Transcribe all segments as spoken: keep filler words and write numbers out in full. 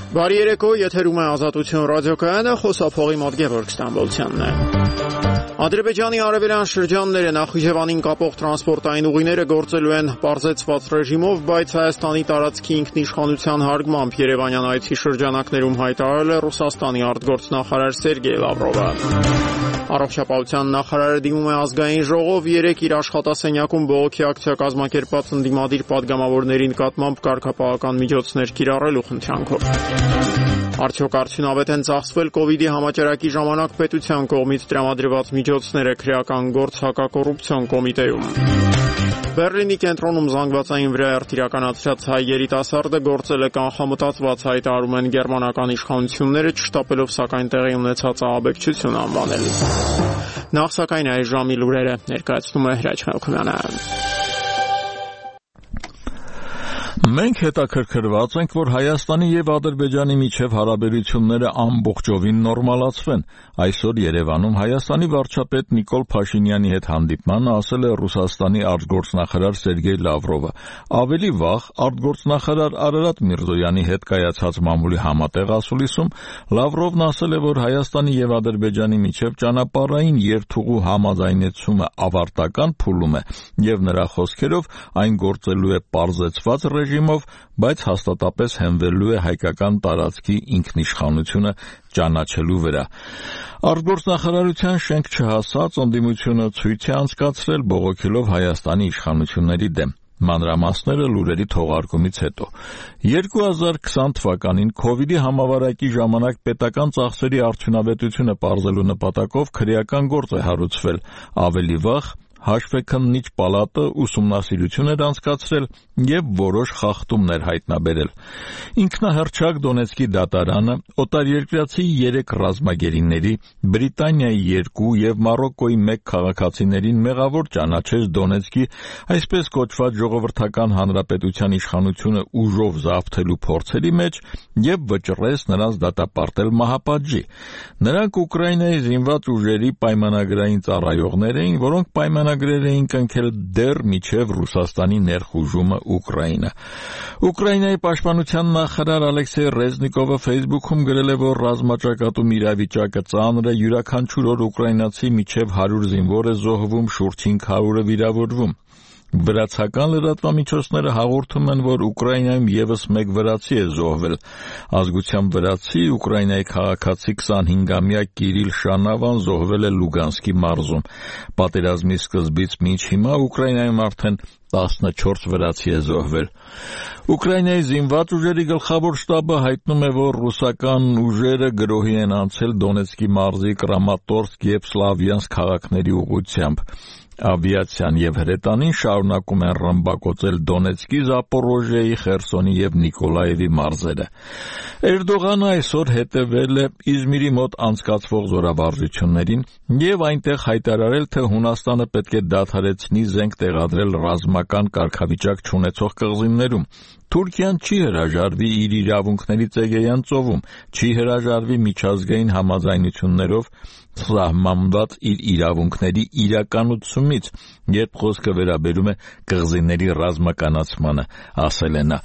Բարի երեկո, եթերում է Ազատություն ռադիոկայանը, խոսափողի մոտ Գևորգ Ստամբոլցյանն է։ Ադրբեջանի արևելյան շրջանները Նախիջևանին կապող տրանսպորտային ուղիները գործելու են պարզեցված ռեժիմով, բայց Հայաստանի տարածքի ինքնիշխանության հարգմամբ Երևանյան այցի շրջանակներում հայտարարել է Ռուսաստանի արտգործնախարար Սերգեյ Լավրովը։ Առողջապահության նախարարը դիմում է ազգային ժողով երեք իր աշխատասենյակում բողոքի ակցիա կազմակերպած ընդդիմադիր պատգամավորների նկատմամբ կարգապահական միջոցներ կիրառելու խնդրանքով։ Արդյոք արդյունավետ են ծախսվել կովիդի համաճարակի ժամանակ պետության կողմից տրամադրված միջոցները քրեական գործ հակակոռուպցիոն կոմիտեում։ Բեռլինի կենտրոնում զանգվածային վրայերթ իրականացրած հայ երիտասարդը գործել է կանխամտածված, հայտարարում են գերմանական իշխանությունները, չշտապելով սակայն տեղի ունեցած ահաբեկչություն անվանել։ Նախ սակայն այս ժամի լուրերը ներկայացնում է Հրաչ Մելքոնյանը։ Մենք հետաքրքրված ենք, որ Հայաստանի եւ Ադրբեջանի միջև հարաբերությունները ամբողջովին նորմալացվեն։ Այսօր Երևանում Հայաստանի վարչապետ Նիկոլ Փաշինյանի հետ հանդիպմանը ասել է Ռուսաստանի արտգործնախարար Սերգեյ Լավրովը։ Ավելի վաղ արտգործնախարար Արարատ Միրզոյանի հետ կայացած մամուլի համատեղ ասուլիսում Լավրովն ասել է, որ Հայաստանի եւ Ադրբեջանի միջև ճանապարհային երթուղու համաձայնեցումը ավարտական փուլում է եւ նրա խոսքերով այն գործելու է պարզեցված ռեժիմով, բայց հաստատապես հենվելու է հայկական տարածքի ինքնիշխանությունը ճանաչելու վրա։ Արտգործնախարարության շենք չհասած ընդդիմությունը ցույց է անցկացրել բողոքելով Հայաստանի իշխանությունների դեմ։ Մանրամասները լուրերի թողարկումից հետո։ երկու հազար քսան թվականին կովիդի համավարակի ժամանակ պետական ծախսերի արդյունավետությունը պարզելու նպատակով քրեական գործ է հարուցվել։ Ավելի վաղ Հաշվեկննիչ պալատը ուսումնասիրություն էր անցկացրել եւ որոշ խախտումներ հայտնաբերել։ Ինքնահռչակ Դոնեցկի դատարանը օտարերկրացի երեք ռազմագերիների, Բրիտանիայի երկու եւ Մարոկկոյի մեկ քաղաքացիներին մեղավոր ճանաչեց Դոնեցկի այսպես կոչված ժողովրդական հանրապետության իշխանությունը ուժով զավթելու փորձերի մեջ եւ վճռեց նրանց դատապարտել մահապատժի։ Նրանք Ուկրաինայի զինված ուժերի պայմանագրային ծառայողներ էին, որոնք պայմանագրեր էին կնքել դեռ մինչև Ռուսաստանի ներխուժումը Ուկրաինա։ Ուկրաինայի պաշտպանության նախարար Ալեքսեյ Ռեզնիկովը Facebook-ում գրել է, որ ռազմաճակատում իրավիճակը ծանր է, յուրաքանչյուր օր ուկրաինացի մինչև հարյուր զինվոր է զոհվում, շուրջ հինգ հարյուրը վիրավորվում։ Վրացական լրատվամիջոցները հաղորդում են, որ Ուկրաինայում եւս մեկ վրացի է զոհվել։ Ազգությամբ վրացի Ուկրաինայի քաղաքացի քսանհինգամյա Կիրիլ Շանավան զոհվել է Լուգանսկի մարզում։ Պատերազմի սկզբից մինչ հիմա Ուկրաինայում արդեն տասնչորս վրացի է զոհվել։ Ուկրաինայի զինված ուժերի գլխավոր շտաբը հայտնում է, որ ռուսական ուժերը գրոհի են անցել Դոնեցկի մարզի Կրամատորսկ եւ Սլավյանսկ քաղաքների ուղղությամբ։ Ավիացիան եւ հրետանին շարունակում են ռմբակոծել Դոնեցկի, Զապորոժիայի, Խերսոնի եւ Նիկոլաևի մարզերը։ Էրդողանը այսօր հետևել է Իզմիրի մոտ անցկացվող զորավարժություններին եւ այնտեղ հայտարարել, թե Հունաստանը պետք է դադարեցնի զենք տեղադրել ռազմական կարգավիճակ չունեցող կղզիներում։ Թուրքիան չի հրաժարվի իր իրավունքների ծեգեյան ծովում, չի հրաժարվի միջազգային համաձայնություններով սահմանված իր իրավունքների իրականացումից, երբ խոսքը վերաբերում է կղզիների ռազմականացմանը, ասել է նա։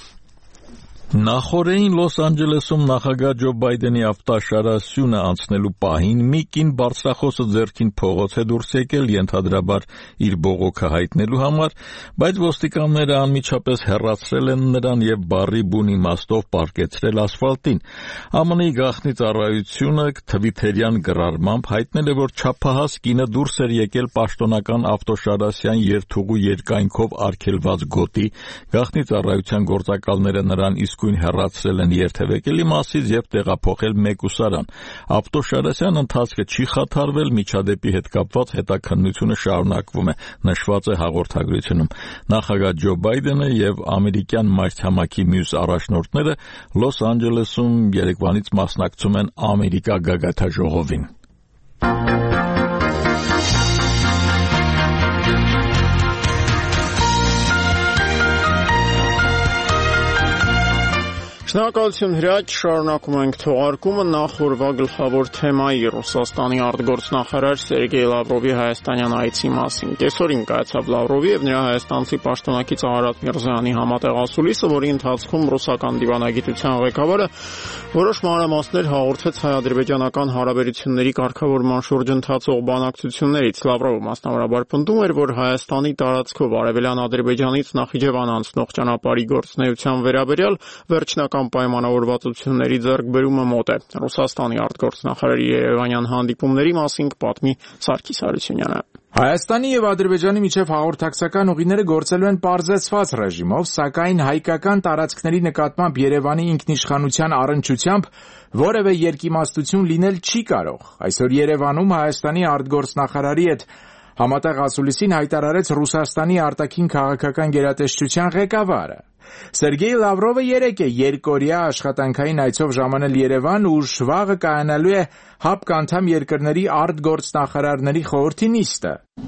Նախորդին Լոս Անջելեսում նախագահ Ջո Բայդենի ավտաշարասյունը անցնելու պահին մի կին բարձրախոսը ձեռքին փողոց է դուրս եկել ենթադրաբար իր բողոքը հայտնելու համար, բայց ոստիկանները անմիջապես հեռացրել են նրան եւ բարի բուն իմաստով պարկեցրել ասֆալտին։ ԱՄՆ-ի գաղտնի ծառայությունը թվիթերյան գրառմամբ հայտնել է, որ չափահաս կինը դուրս էր եկել պաշտոնական ավտոշարասյան երթուղու երկայնքով արգելված գոտի, գաղտնի ծառայության գործակալները նրան իսկ հեռացրել են երթևեկելի մասից եւ տեղափոխել մեկուսարան։ Ավտոշարասյան ընթացքը չի խաթարվել, միջադեպի հետ կապված հետաքննությունը շարունակվում է, նշված է հաղորդագրությունում։ Նախագահ Ջո Բայդենը եւ ամերիկյան մայրցամաքի մյուս առաջնորդները Լոս Անջելեսում երեկվանից մասնակցում են Ամերիկա գագաթաժողովին։ Շնորհակալություն Հրաչ, շարունակում ենք թողարկումը նախորդ գլխավոր թեմայի Ռուսաստանի արտգործնախարար Սերգեյ Լավրովի հայաստանյան այցի մասին։ Կեսօրին կայացավ Լավրովի եւ նրա հայաստանցի պաշտոնակից Արարատ Միրզոյանի համատեղ ասուլիսը, որի ընթացքում ռուսական դիվանագիտության ղեկավարը որոշ մանրամասներ հաղորդեց հայ-ադրբեջանական հարաբերությունների կարգավորման շուրջ ընթացող բանակցություններից։ Լավրովը մասնավորաբար պնդում էր, որ Հայաստանի տարածքով արևելյան Ադրբեջանից Նախիջևան անցնող ճանապարհի գործունեության վերաբերյալ վերջնական պայմանավորվածությունների ձեռքբերումը մոտ է։ Ռուսաստանի արտգործնախարարի երևանյան հանդիպումների մասին կպատմի Սարգիս Հարությունյանը։ Հայաստանի եւ Ադրբեջանի միջև հաղորդակցական ուղիները գործելու են պարզեցված ռեժիմով, սակայն հայկական տարածքների նկատմամբ Երևանի ինքնիշխանության առնչությամբ որևէ երկիմաստություն լինել չի կարող։ Այսօր Երևանում Հայաստանի արտգործնախարարի հետ համատեղ ասուլիսին հայտարարեց Ռուսաստանի արտաքին քաղաքական գերատեսչության ղեկավարը։ Սերգեյ Լավրովը երեկ է երկօրյա աշխատանքային այցով ժամանել Երևան, ուր վաղը կայանալու է ՀԱՊԿ անդամ երկրների արտգործնախարարների խորհրդի նիստը։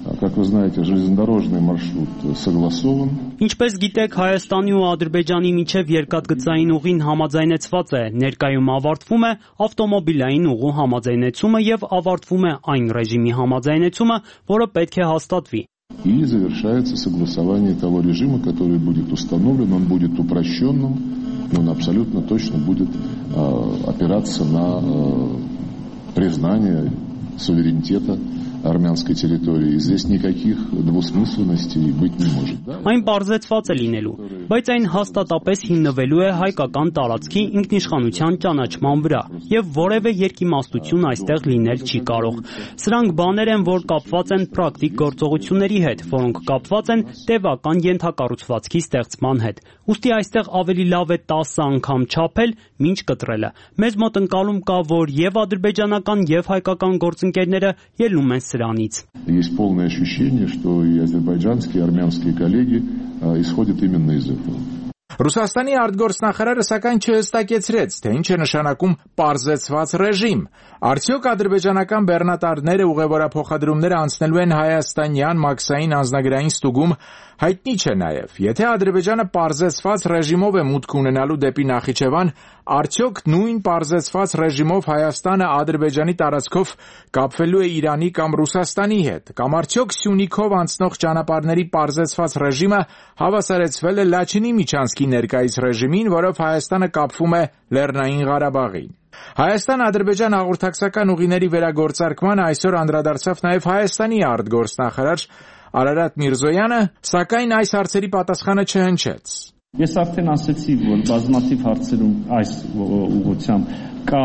Ինչպես գիտեք, Հայաստանի ու Ադրբեջանի միջև երկաթգծային ուղին համաձայնեցված է, ներկայում ավարտվում է ավտոմոբիլային ուղու համաձայնեցումը եւ авարտվում է այն ռեժիմի համաձայնեցումը, որը պետք է հաստատվի։ И завершается согласование того режима, который будет установлен, он будет упрощенным, и он абсолютно точно будет э, опираться на э, признание суверенитета армянской территории. И здесь никаких двусмысленностей быть не может. Այն պարզեցված է լինելու, բայց այն հաստատապես հիմնվելու է հայկական տարածքի ինքնիշխանության ճանաչման վրա, եւ որևէ երկիմաստություն այստեղ լինել չի կարող։ Սրանք բաներ են, որ կապված են պրակտիկ գործողությունների հետ, որոնք կապված են տևական ենթակառուցվածքի ստեղծման հետ։ Ուստի այստեղ ավելի լավ է տասը անգամ չափել, մինչ կտրելը։ Մեզ մոտ ընկալում կա, որ եւ ադրբեջանական եւ հայկական գործընկերները ելնում են սրանից։ Есть полное ощущение, что и азербайджанские, и армянские коллеги а, исходят именно из этого. Ռուսաստանի արտգործնախարարը սակայն չհստակեցրեց, թե ինչ է նշանակում պարզեցված ռեժիմ։ Արդյոք ադրբեջանական բեռնատարները ուղևորափոխադրումները անցնելու են հայաստանյան մաքսային անձնագրային ստուգում, հայտնի չէ նաև։ Եթե Ադրբեջանը պարզեցված ռեժիմով է մուտք ունենալու դեպի Նախիջևան, արդյոք նույն պարզեցված ռեժիմով Հայաստանը Ադրբեջանի տարածքով կապվելու է Իրանի կամ Ռուսաստանի հետ, կամ արդյոք Սյունիքով անցնող ճանապարհների պարզեցված ռեժիմը հավասարեցվել է Լաչինի միջանցքի ներկայիս ռեժիմին, որով Հայաստանը կապվում է Լեռնային Ղարաբաղին։ Հայաստան-Ադրբեջան հաղորդակցական ուղիների վերագործարկմանը այսօր անդրադարձավ նաև Հայաստանի արտգործնախարար Արարատ Միրզոյանը, սակայն այս հարցերի պատասխանը չհնչեց։ Ես արդեն ասացի, որ բազմաթիվ հարցերում այս ուղղությամբ կա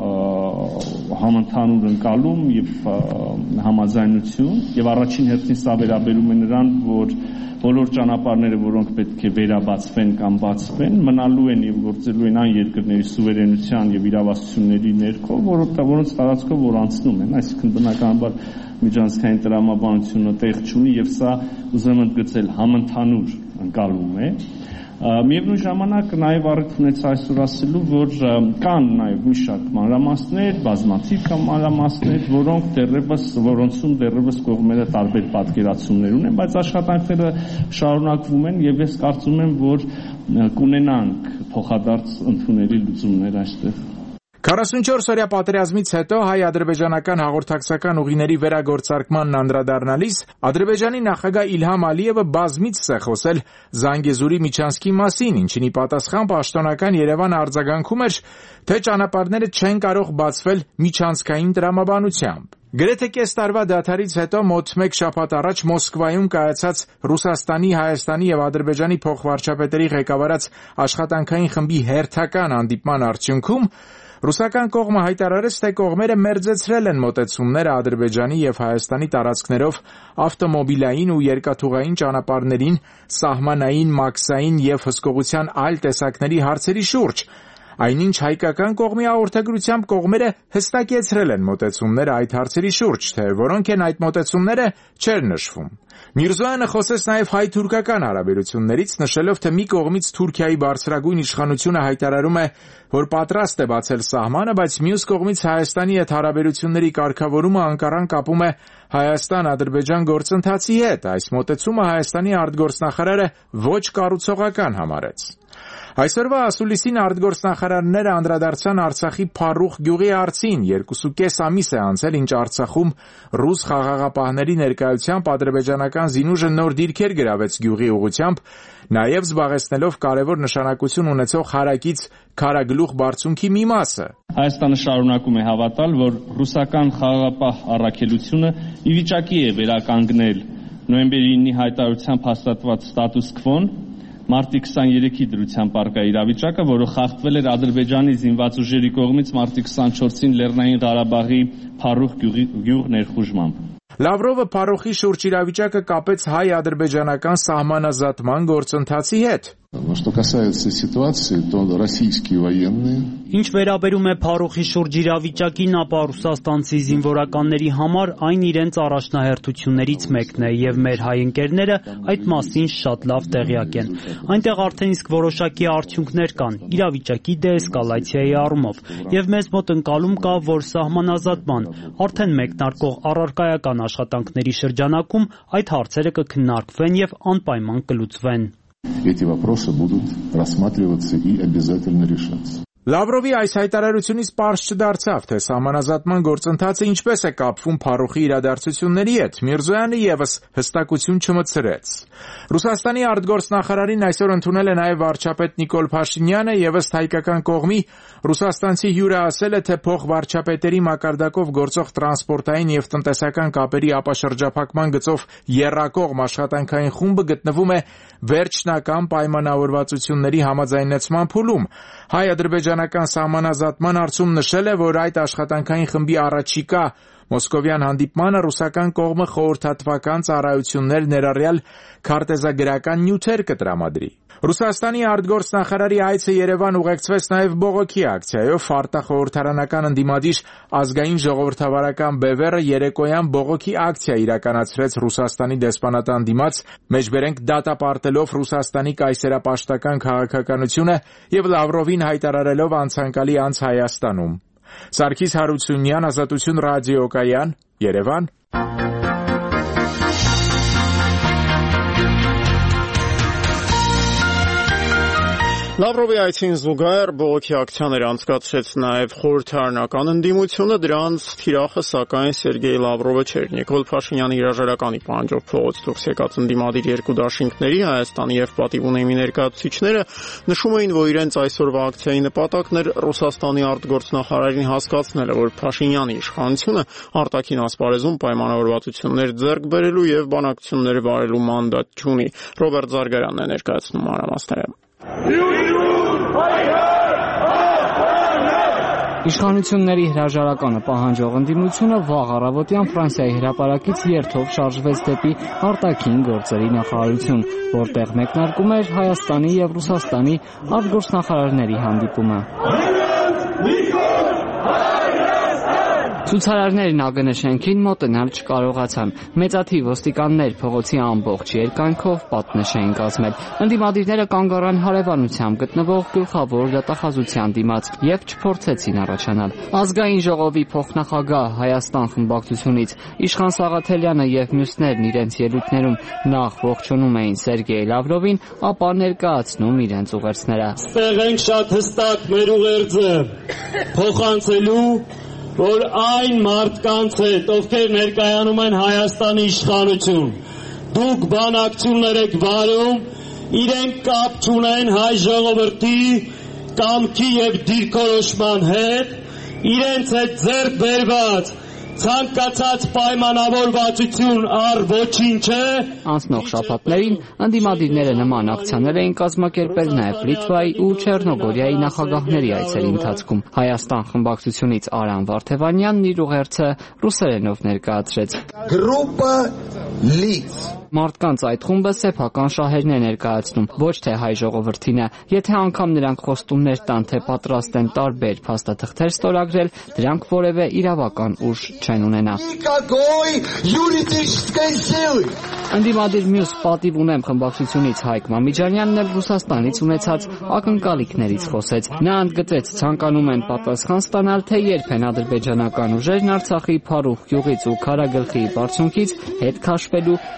համընդհանուր ընկալում եւ համաձայնություն, եւ առաջին հերթին սա վերաբերում է նրան, որ բոլոր ճանապարհները, որոնք պետք է վերաբացվեն կամ բացվեն, մնալու են եւ գործելու են այն երկրների սուվերենության եւ իրավասությունների ներքո, որոնց տարածքով որ անցնում են, այսինքն բնականաբար միջանցքային տրամաբանությունը տեղ չունի եւ սա ուզում եմ ընդգծել համընդհանուր ընկալում է։ Միևնույն ժամանակ նաև առիթ ունեցա այսօր ասելու, որ կան նաև մի շարք մանրամասներ, բազմաթիվ կամ մանրամասներ, որոնք դեռևս որոնցում դեռևս կողմերը տարբեր պատկերացումներ ունեն, բայց աշխատանքները շարունակվում են եւ ես կարծում եմ, որ կունենանք փոխադարձ ընդունելի լուծումներ այստեղ։ քառասունչորս օրյա պատերազմից հետո հայ-ադրբեջանական հաղորդակցական ուղիների վերագործարկմանն անդրադառնալիս Ադրբեջանի նախագահ Իլհամ Ալիևը բազմիցս է խոսել Զանգեզուրի միջանցքի մասին, ինչին ի պատասխան պաշտոնական Երևանը արձագանքում էր, թե ճանապարհները չեն կարող բացվել միջանցքային տրամաբանությամբ։ Գրեթե կես տարվա դադարից հետո մոտ մեկ շաբաթ առաջ Մոսկվայում կայացած Ռուսաստանի, Հայաստանի եւ Ադրբեջանի փոխվարչապետերի ղեկավարած աշխատանքային խմբի հերթական հանդիպման արդյունքում Ռուսական կողմը հայտարարեց, թե կողմերը մերձեցրել են մոտեցումները Ադրբեջանի եւ Հայաստանի տարածքներով ավտոմոբիլային ու երկաթուղային ճանապարհներին, սահմանային, մաքսային եւ հսկողության այլ տեսակների հարցերի շուրջ, այնինչ հայկական կողմի հաղորդագրությամբ կողմերը հստակեցրել են մոտեցումները այդ հարցերի շուրջ, թե որոնք են այդ մոտեցումները չէր նշվում։ Միրզոյանը խոսեց նաև հայ-թուրքական հարաբերություններից, նշելով, թե մի կողմից Թուրքիայի բարձրագույն իշխանությունը հայտարարում է, որ պատրաստ է բացել սահմանը, բայց մյուս կողմից Հայաստանի հետ հարաբերությունների կարգավորումը Անկարան կապում է Հայաստան-Ադրբեջան գործընթացի հետ։ Այս մոտեցումը Հայաստանի արտգործնախարարը ոչ կառուցողական համարեց։ Այսօրվա ասուլիսին արտգործնախարարները անդրադարձան Արցախի Փարուխ գյուղի հարցին։ Երկուսուկես ամիս է անցել, ինչ Արցախում ռուս խաղաղապահների ներկայությամբ ադրբեջանական զինուժը նոր դիրքեր գրավեց գյուղի ուղղությամբ, նաև զբաղեցնելով կարևոր նշանակություն ունեցող հարակից Քարագլուխ բարձունքի մի մասը։ Հայաստանը շարունակում է հավատալ, որ ռուսական խաղաղապահ առաքելությունը ի վիճակի է վերականգնել նոյեմբերի ինի հայտարարությամբ հաստատված ստատուս քվոն, մարտի քսաներեքի դրությամբ առկա իրավիճակը, որը խախտվել էր Ադրբեջանի զինված ուժերի կողմից մարտի քսանչորսին Լեռնային Ղարաբաղի Փարուխ գյուղ ներխուժմամբ։ Լավրովը Փարուխի շուրջ իրավիճակը կապեց հայ-ադրբեջանական սահմանազատման գործընթացի հետ։ Что касается ситуации, то российские военные Ինչ վերաբերում է Փարուխի շուրջ իրավիճակին, ապա ռուսաստանցի զինվորականների համար այն իրենց առաջնահերթություններից մեկն է եւ մեր հայ ընկերները այդ մասին շատ լավ տեղյակ են։ Այնտեղ արդեն իսկ որոշակի արդյունքներ կան իրավիճակի դեէսկալացիայի առումով եւ մեզ մոտ ընկալում կա, որ սահմանազատման արդեն մեկնարկող առարկայական աշխատանքների շրջանակում այդ հարցերը կքննարկվեն եւ անպայման կլուծվեն։ Эти вопросы будут рассматриваться и обязательно решаться. Լավրովի այս հայտարարությունից պարզ չդարձավ, թե սահմանազատման գործընթացը ինչպես է կապվում Փարուխի իրադարձությունների հետ։ Միրզոյանը եւս հստակություն չմտցրեց։ Ռուսաստանի արտգործնախարարին այսօր ընդունել է նաև վարչապետ Նիկոլ Փաշինյանը եւ ըստ հայկական կողմի ռուսաստանցի հյուրը ասել է, թե փոխվարչապետերի մակարդակով գործող տրանսպորտային եւ տնտեսական կապերի ապաշրջափակման գծով եռակողմ աշխատանքային խումբը գտնվում է վերջնական պայմանավորվածությունների համաձայնեցման փուլում։ Հայ-ադրբեջանական սահմանազատման հարցում նշել է, որ այդ աշխատանքային խմբի առաջիկա մոսկովյան հանդիպմանը ռուսական կողմը խորհրդատվական ծառայություններ ներառյալ քարտեզագրական նյութեր կտրամադրի։ Ռուսաստանի արտգործնախարարի այցը Երևան ուղեկցվեց նաև բողոքի ակցիայով։ Արտախորհրդարանական ընդդիմադիր ազգային ժողովրդավարական բևեռը երեկոյան բողոքի ակցիա իրականացրեց Ռուսաստանի դեսպանատան դիմաց, մեջբերենք դատապարտելով Ռուսաստանի կայսերապաշտական քաղաքականությունը եւ Լավրովին հայտարարելով անցանկալի անց Հայաստանում։ Սարգիս Հարությունյան, Ազատություն ռադիոկայան, Երևան։ Լավրովի այցին զուգահեռ բողոքի ակցիաներ անցկացրեց նաև խորհրդարանական ընդդիմությունը, դրանց թիրախը սակայն Սերգեյ Լավրովը չէր։ Նիկոլ Փաշինյանի հրաժարականի պահանջով փողոց դուրս եկած ընդդիմադիր երկու դաշինքների, Հայաստանի եւ պատիվ ունեմի ներկայացուցիչները նշում էին, որ իրենց այսօրվա ակցիայի նպատակն էր Ռուսաստանի արտգործնախարարին հասկացնելը, որ Փաշինյանի իշխանությունը արտաքին ասպարեզում պայմանավորվածություններ ձեռք բերելու եւ բանակցություններ վարելու մանդատ չունի։ Ռոբերտ Զարգարյանն է ներկայացնում մանրամասները։ Իշխանությունների հրաժարականը պահանջող ընդդիմությունը վաղ առավոտյան Ֆրանսիայի հրապարակից երթով շարժվեց դեպի արտաքին գործերի նախարարություն, որտեղ մեկնարկում էր Հայաստանի եւ Ռուսաստանի արտգործնախարարների հանդիպումը։ Ցուցարարներն ԱԳՆ շենքին մոտենալ չկարողացան։ Մեծաթիվ ոստիկաններ փողոցի ամբողջ երկայնքով պատնեշ էին կազմել։ Ընդդիմադիրները կանգ առան հարևանությամբ գտնվող գլխավոր դատախազության դիմաց եւ չփորձեցին առաջանալ։ Ազգային ժողովի փոխնախագահ Հայաստան խմբակցությունից Իշխան Սաղաթելյանը եւ մյուսներն իրենց ելույթներում նախ ողջունում էին Սերգեյ Լավրովին, ապա ներկայացնում իրենց ուղերձները։ Ստեղ ենք շատ հստակ մեր ուղերձը փոխանցելու, որ այն մարդկանց հետ, ովքեր ներկայանում են Հայաստանի իշխանություն, դուք բանակցություններ եք վարում, իրենք կապ չունեն հայ ժողովրդի կամքի եւ դիրքորոշման հետ, իրենց հետ ձեռք բերված ցանկացած պայմանավորվածություն առ ոչինչ է։ Անցնող շաբաթներին ընդդիմադիրները նման ակցիաներ էին կազմակերպել նաև Լիտվայի ու Չեռնոգորիայի նախագահների այցերի ընթացքում։ Հայաստան խմբակցությունից Արամ Վարդևանյանն իր ուղերձը ռուսերենով ներկայացրեց։ Գրուպը լից Մարդկանց այդ խումբը սեփական շահերն է ներկայացնում, ոչ թե հայ ժողովրդինը։ Եթե անգամ նրանք խոստումներ տան, թե պատրաստ են տարբեր փաստաթղթեր ստորագրել, դրանք որևէ իրավական ուժ չեն ունենա։ Ընդդիմադիր մյուս պատիվ ունեմ խմբակցությունից Հայկ Մամիջանյանն էլ Ռուսաստանից ունեցած ակնկալիքներից խոսեց։ Նա ընդգծեց, ցանկանում են պատասխան ստանալ, թե երբ են ադրբեջանական ուժերն Արցախի Փարուխ գյուղից ու Քարագլխի բարձունքից հետ քաշվելու ելման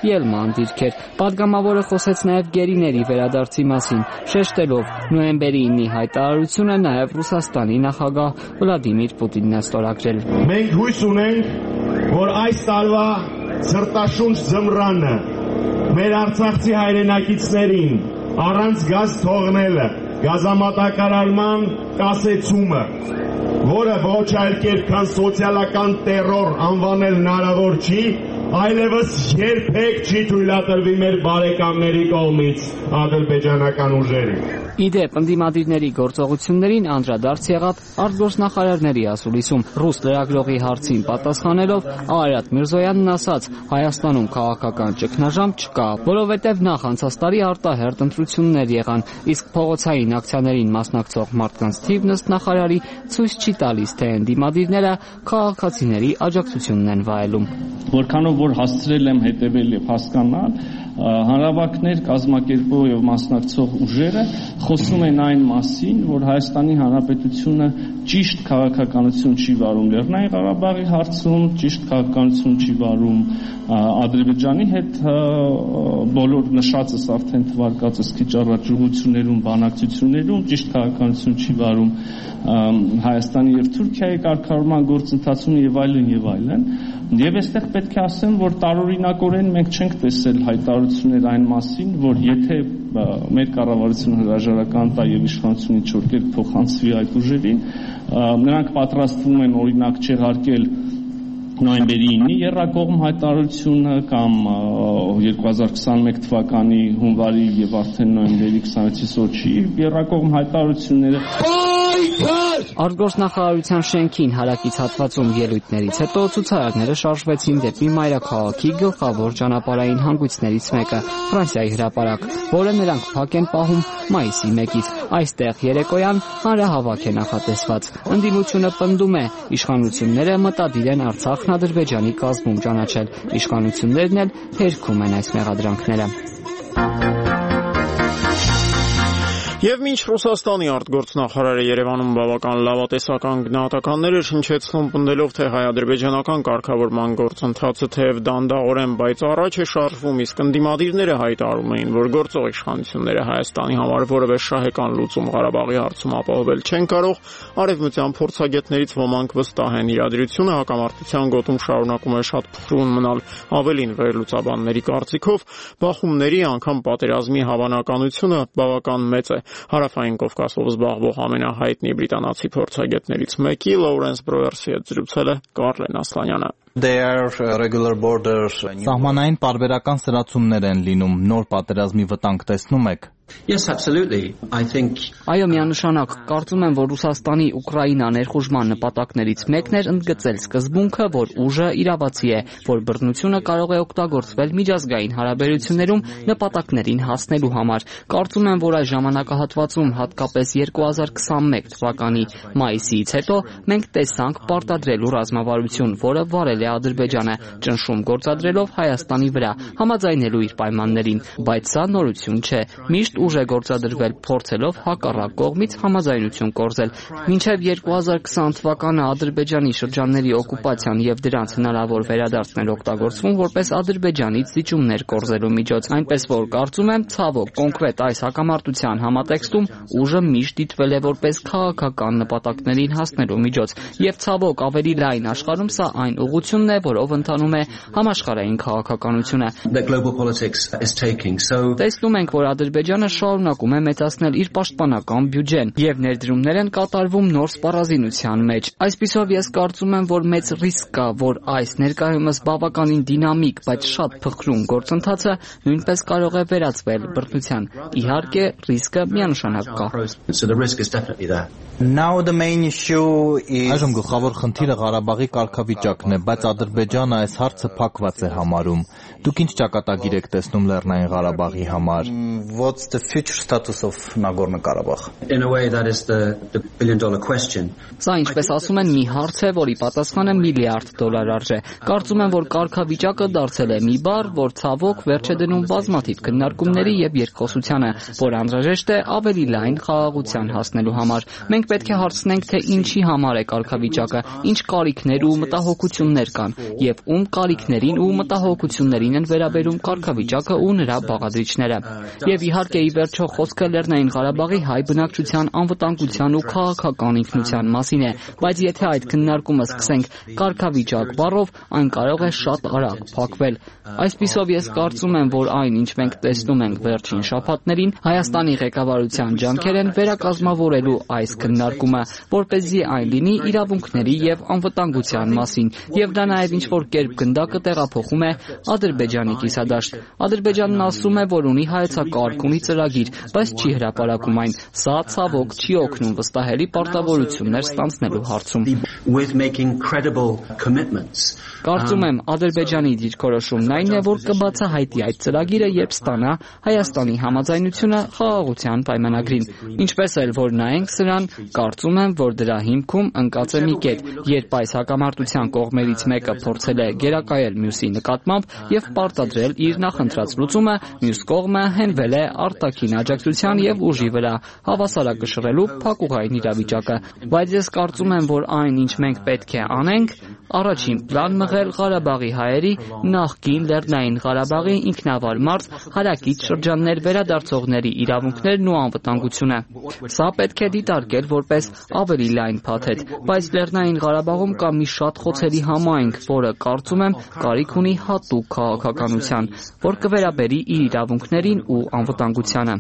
կառավարության դիրքեր։ Պատգամավորը խոսեց նաև գերիների վերադարձի մասին, շեշտելով նոյեմբերի ինի հայտարարությունը նաև Ռուսաստանի նախագահ Վլադիմիր Պուտինն է ստորագրել։ Մենք հույս ունենք, որ այս տարվա սրտաշունչ ձմռանը մեր արցախցի հայրենակիցներին առանց գազ թողնելը, գազամատակարարման կասեցումը, որը ոչ այլ կերպ քան սոցիալական տերոր անվանել հնարավոր չի, այլևս երբեք չի թույլատրվի մեր բարեկամների կողմից ադրբեջանական ուժերին։ Իդեպ, ընդդիմադիրների գործողություններին անդրադարձ եղավ արտգործնախարարների ասուլիսում։ Ռուս լրագրողի հարցին պատասխանելով Արարատ Միրզոյանն ասաց, Հայաստանում քաղաքական ճգնաժամ չկա, որովհետև նախ անցած տարի արտահերթ ընտրություններ եղան, իսկ փողոցային ակցիաներին մասնակցող մարդկանց թիվն ըստ նախարարի ցույց չի տալիս, թե ընդդիմադիրները քաղաքացիների աջակցությունն են վայելում։ Որքանով որ հասցրել եմ հետևել եւ հասկանալ, հանրավակներ կազմակերպող եւ մասնակցող ուժերը խոսում են այն մասին, որ Հայաստանի Հանրապետությունը ճիշտ քաղաքականություն չի վարում Լեռնային Ղարաբաղի հարցում, ճիշտ քաղաքականություն չի վարում Ադրբեջանի հետ բոլոր նշածս արդեն թվարկածս քիչ առաջ ուղղություններում, բանակցություններում, ճիշտ քաղաքականություն չի վարում Հայաստանի եւ Թուրքիայի կարգավորման գործընթացում եւ այլն եւ այլն։ Եվ այստեղ պետք է ասեմ, որ տարօրինակորեն մենք չենք տեսել հայտարարություններ այն մասին, որ եթե մեր կառավարությունը հրաժարական տա եւ իշխանությունը ինչ-որ կերպ փոխանցվի այդ ուժերին, նրանք պատրաստվում են օրինակ չեղարկել նոյեմբերի ինի եռակողմ հայտարարությունը կամ երկու հազար քսաներկու թվականի հունվարի եւ արդեն նոյեմբերի քսանվեցի Սոչի եռակողմ հայտարարությունները Արտգործնախարարության շենքին հարակից հատվածում ելույթներից հետո ցուցարարները շարժվեցին դեպի մայրաքաղաքի գլխավոր ճանապարհային հանգույցներից մեկը՝ Ֆրանսիայի հրապարակ, որը նրանք փակ են պահում մայիսի մեկից։ Այստեղ երեկոյան հանրահավաք է նախատեսված։ Ընդդիմությունը պնդում է, իշխանությունները մտադիր են Արցախն Ադրբեջանի կազմում ճանաչել, իշխանություններն էլ հերքում են այս մեղադրանքները։ Եվ մինչ Ռուսաստանի արտգործնախարարը Երևանում բավական լավատեսական գնահատականներ էր հնչեցնում, պնդելով, թե հայ-ադրբեջանական կարգավորման գործընթացը թեև դանդաղորեն, բայց առաջ է շարժվում, իսկ ընդդիմադիրները հայտարարում էին, որ գործող իշխանությունները Հայաստանի համար որևէ շահեկան լուծում Ղարաբաղի հարցում ապահովել չեն կարող, արևմտյան փորձագետներից ոմանք վստահ են իրադրությունը հակամարտության գոտում շարունակում է շատ փխրուն մնալ, ավելին վերլուծաբանների կարծիքով բախումների անգամ պատերազմի հավանականությունը բավական մեծ է։ Հարավային Կովկասով զբաղվող ամենահայտնի բրիտանացի փորձագետներից մեկի Լոուրենս Բրոերսի հետ զրուցել է Կարլեն Ասլանյանը։ Սահմանային պարբերական սրացումներ են լինում, նոր պատերազմի վտանգ տեսնում եք։ Yes, absolutely. I think Այո, միանշանակ, կարծում եմ, որ Ռուսաստանի Ուկրաինա ներխուժման նպատակներից մեկն էր ընդգծել սկզբունքը, որ ուժը իրավացի է, որ բռնությունը կարող է օգտագործվել միջազգային հարաբերություններում նպատակներին հասնելու համար։ Կարծում եմ, որ այս ժամանակահատվածում, հատկապես երկու հազար քսաներկու թվականի մայիսից հետո, մենք տեսանք պարտադրելու ռազմավարություն, որը վարել է Ադրբեջանը, ճնշում գործադրելով Հայաստանի վրա, համաձայնելու իր պայմաններին, բայց սա նորություն չէ։ Միշտ ուժ է գործադրվել փորձելով հակառակ կողմից համաձայնություն կորզել։ Մինչև երկու հազար քսան թվականը Ադրբեջանի շրջանների օկուպացիան եւ դրանց հնարավոր վերադարձն էր օգտագործվում որպես Ադրբեջանից զիջումներ կորզելու միջոց, այնպես որ կարծում եմ, ցավոք, կոնկրետ այս հակամարտության համատեքստում ուժը միշտ դիտվել է որպես քաղաքական նպատակներին հասնելու միջոց, եւ ցավոք ավելի լայն աշխարհում սա այն ուղղությունն է, որով ընթանում է համաշխարհային քաղաքականությունը։ Տեսնում ենք, որ Ադրբեջանը շարունակում է մեծացնել իր պաշտպանական բյուջեն եւ ներդրումներ են կատարվում նոր սպառազինության մեջ։ Այսպիսով ես կարծում եմ, որ մեծ ռիսկ կա, որ այս ներկայումս բավականին դինամիկ, բայց շատ փխրուն գործընթացը նույնպես կարող է վերածվել բռնության։ Իհարկե, ռիսկը միանշանակ կա։ Այժմ գլխավոր խնդիրը Ղարաբաղի կարգավիճակն է, բայց Ադրբեջանը այս հարցը փակված է համարում։ Դուք ինչ ճակատագիր եք տեսնում Լեռնային Ղարաբաղի համար։ the future status of Nagorno-Karabakh? In a way that is the, the billion dollar question. Սա ինչպես ասում են մի հարց է, որի պատասխանը միլիարդ դոլար արժե։ Կարծում եմ, որ կարգավիճակը դարձել է մի բառ, որ ցավոք վերջ է դնում բազմաթիվ քննարկումների եւ երկխոսությանը, որ անհրաժեշտ է ավելի լայն խաղաղության հասնելու համար։ Մենք պետք է հարցնենք, թե ինչի համար է կարգավիճակը, ինչ կարիքներ ու մտահոգություններ կան եւ ում կարիքներին ու մտահոգություններին են վերաբերում կարգավիճակը ու նրա բաղադրիչները։ Եվ իհարկե ի վերջո խոսքը Լեռնային Ղարաբաղի հայ բնակչության անվտանգության ու քաղաքական ինքնության մասին է, բայց եթե այդ քննարկումը սկսենք կարգավիճակ բառով, այն կարող է շատ արագ փակվել։ Այսպիսով ես կարծում եմ, որ այն, ինչ մենք տեսնում ենք վերջին շաբաթներին, Հայաստանի ղեկավարության ջանքեր են վերակազմավորելու այս քննարկումը, որպեսզի այն լինի իրավունքների եւ անվտանգության մասին, եւ դա նաեւ ինչ որ կերպ գնդակը տեղափոխում է Ադրբեջանի կիսադաշտ։ Ադրբեջանն ասում է, որ ունի հայեցակարգ, ունի ծրագիր, բայց չի հրապարակում այն։ Սա ցավոք չի օգնում վստահելի պարտավորություններ ստանձնելու հարցում։ Կարծում եմ Ադրբեջանի դիրքորոշումն այն է, որ կբացահայտի այդ ծրագիրը, երբ ստանա Հայաստանի համաձայնությունը խաղաղության պայմանագրին։ Ինչպես էլ որ նայենք սրան, կարծում եմ, որ դրա հիմքում ընկած է մի կետ, երբ այս հակամարտության կողմերից մեկը փորձել է գերակայել մյուսի նկատմամբ եւ պարտադրել իր նախընտրած լուծումը, մյուս կողմը հենվել է արտաքին աջակցության եւ ուժի վրա, հավասարակշռելու փակուղային իրավիճակը։ Բայց ես կարծում եմ, որ այն, ինչ մենք պետք է անենք, առաջին պլան մղել Ղարաբաղի հայերի, նախկին Լեռնային Ղարաբաղի ինքնավար մարզ, հարակից շրջաններ վերադարձողների իրավունքներն ու անվտանգությունը։ Սա պետք է դիտարկել որպես ավելի լայն փաթեթ, բայց Լեռնային Ղարաբաղում կա մի շատ խոցելի համայնք, որը կարծում եմ կարիք ունի հատուկ քաղաքականության, որ կվերաբերի իր իրավունքներին ու անվտանգությանը։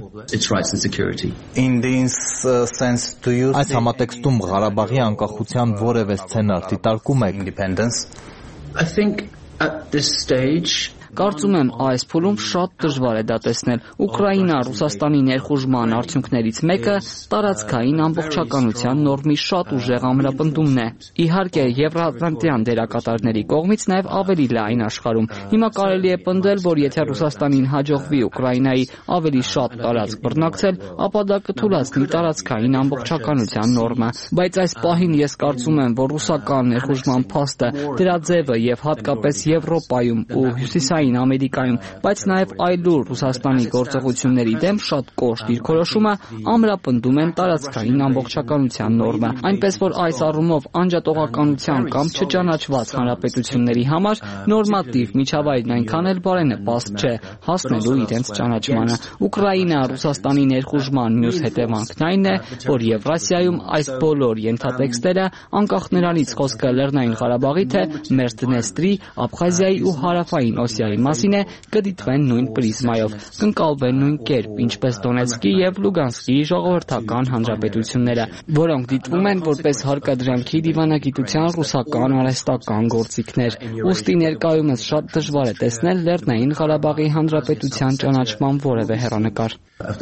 Այս համատեքստում Ղարաբաղի անկախության որևէ սցենար դիտարկում եք։ I think at this stage Կարծում եմ այս փուլում շատ դժվար է դա տեսնել։ Ուկրաինա-Ռուսաստանի ներխուժման արդյունքներից մեկը տարածքային ամբողջականության նորմի շատ ուժեղ ամրապնդումն է։ Իհարկե, եվրոատլանտյան դերակատարների կողմից նաև ավելի լայն աշխարհում։ Հիմա կարելի է պնդել, որ եթե Ռուսաստանին հաջողվի Ուկրաինայի ավելի շատ տարածք բռնակցել, ապա դա կթուլացնի տարածքային ամբողջականության նորմը։ Բայց այս պահին ես կարծում եմ, որ ռուսական ներխուժման փաստը, դրա ձևը եւ հատկապես Եվրոպայում ու հյուսիսային Ամերիկայում, բայց նաև այլուր Ռուսաստանի գործողությունների դեմ շատ կոշտ դիրքորոշումը ամրապնդում են տարածքային ամբողջականության նորմը, այնպես որ այս առումով անջատողականության կամ չճանաչված հանրապետությունների համար նորմատիվ միջավայրն այնքան էլ բարենպաստ չէ հասնելու իրենց ճանաչմանը։ Ուկրաինա-Ռուսաստանի ներխուժման մյուս հետևանքն այն է, որ Եվրասիայում այս բոլոր ենթատեքստերը, անկախ նրանից խոսքը Լեռնային Ղարաբաղի թե Մերձդնեստրի, Աբխազիայի ու Հարավային Օսիայի մասին է, կդիտվեն նույն պրիզմայով, կընկալվեն նույն կերպ, ինչպես Դոնեցկի եւ Լուգանսկի ժողովրդական հանրապետությունները, որոնք դիտվում են որպես հարկադրանքի դիվանագիտության ռուսական արհեստական գործիքներ։ Ուստի ներկայումս շատ դժվար է տեսնել Լեռնային Ղարաբաղի հանրապետության ճանաչման որևէ հեռանկար։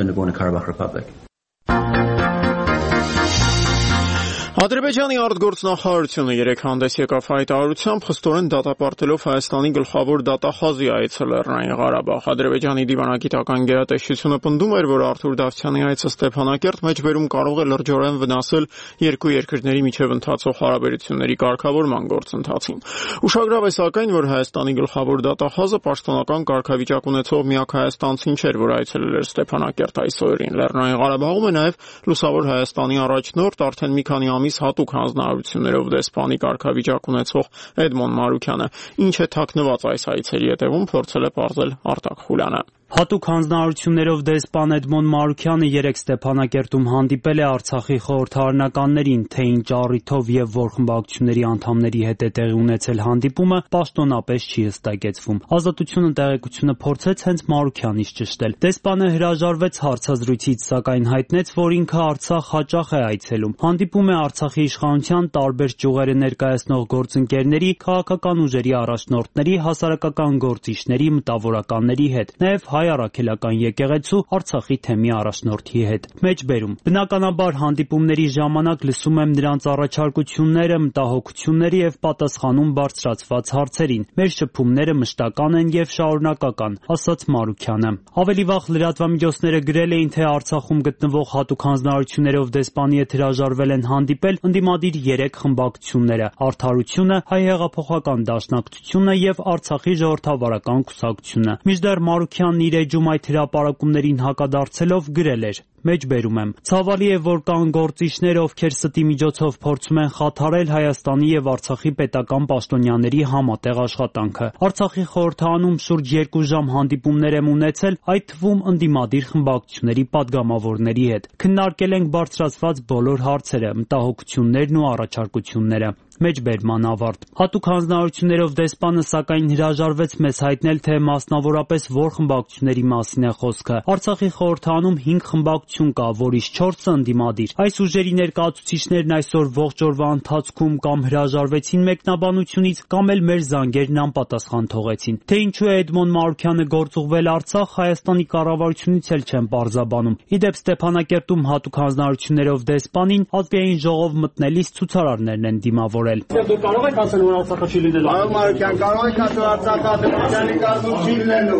Ադրբեջանի արտգործնախարարությունը երեկ հանդես եկավ հայտարարությամբ խստորեն դատապարտելով Հայաստանի գլխավոր դատախազի այցը Լեռնային Ղարաբաղ։ Ադրբեջանի դիվանագիտական գերատեսչությունը պնդում էր, որ Արթուր Դավթյանի այցը Ստեփանակերտ մեջբերում կարող է լրջորեն վնասել երկու երկրների միջև ընթացող հարաբերությունների կարգավորման գործընթացին։ Ուշագրավ է սակայն, որ Հայաստանի գլխավոր դատախազը պաշտոնական կարգավիճակ ունեցող միակ հայաստանցին չէր, որ այցելել էր Ստեփանակերտ այս օրերին։ Լեռնային Ղարաբաղում է նաև լուսավոր Հայաստանի առաջնորդ արդեն մի քանի ամիս հատուկ հանձնարարություններով դեսպանի կարգավիճակ ունեցող Էդմոն Մարուքյանը, ինչ է թաքնված այս այցերի հետևում, փորձել է պարզել Արտակ Խուլյանը։ Հատուկ հանձնարարություններով դեսպան Էդմոն Մարուքյանը երեկ Ստեփանակերտում հանդիպել է Արցախի խորհրդարանականներին, թե ինչ առիթով եւ որ խմբակցությունների անդամների հետ է տեղի ունեցել հանդիպումը, պաշտոնապես չի հստակեցվում։ Ազատությունը տեղեկությունը փորձեց հենց Մարուքյանից ճշտել։ Դեսպանը հրաժարվեց հարցազրույցից, սակայն հայտնեց, որ ինքը Արցախ հաճախ է այցելում։ Հանդիպում է Արցախի իշխանության տարբեր ճյուղերը ներկայացնող գործընկերների, քաղաքական ուժերի առաջնորդների, հասարակական գործիչների, մտավորականների հետ։ Նաև հայ Հայ առաքելական եկեղեցու Արցախի թեմի առաջնորդի հետ։ Մեջբերում բնականաբար հանդիպումների ժամանակ լսում եմ նրանց առաջարկությունները, մտահոգությունները եւ պատասխանում բարձրացված հարցերին։ Մեր շփումները մշտական են եւ շարունակական, ասաց Մարուքյանը։ Ավելի վաղ լրատվամիջոցները գրել էին, թե Արցախում գտնվող հատուկ հանձնարարություններով դեսպանի հետ հրաժարվել են հանդիպել ընդդիմադիր երեք խմբակցությունները՝ Արդարությունը, Հայ հեղափոխական դաշնակցությունը եւ Արցախի ժողովրդավարական կուսակցությունը։ Մինչդեռ Մարուքյանն իր էջում այդ հրապարակումներին հակադարձելով գրել էր. Մեջբերում եմ. ցավալի է, որ կան գործիչներ, ովքեր ստի միջոցով փորձում են խաթարել Հայաստանի եւ Արցախի պետական պաշտոնյաների համատեղ աշխատանքը։ Արցախի խորհրդարանում շուրջ երկու ժամ հանդիպումներ եմ ունեցել, այդ թվում ընդդիմադիր խմբակցությունների падգամավորների հետ։ Քննարկել ենք բարձրացված բոլոր հարցերը, մտահոգություններն ու առաջարկությունները։ Մեջբերման ավարտ։ Հատուկ հանձնարարություններով դեսպանը սակայն հրաժարվեց մեզ հայտնել, թե մասնավորապես որ խմբակցությունների մասին է խոսքը։ Արցախի խորհրդարանում հինգ խմբակցություն կա, որից չորսը ընդդիմադիր։ Այս ուժերի ներկայացուցիչներն այսօր ողջ օրվա ընթացքում կամ հրաժարվեցին մեկնաբանությունից, կամ էլ մեր զանգերն անպատասխան թողեցին։ Թե ինչու է Էդմոն Մարուքյանը գործուղվել Արցախ, Հայաստանի կառավարությունից էլ չեմ պարզաբանում։ Իդեպ Ստեփանակերտում հատուկ հանձնարարություններով դեսպանին ազգային ժողով մտնելիս ցուցարարներն են դիմավորել։ Դուք կարող եք ասել, որ Արցախը չի լինելու։ Այո, Մարուքյան, կարող եք ասել Արցախը Ադրբեջանի կազմում չի լինելու։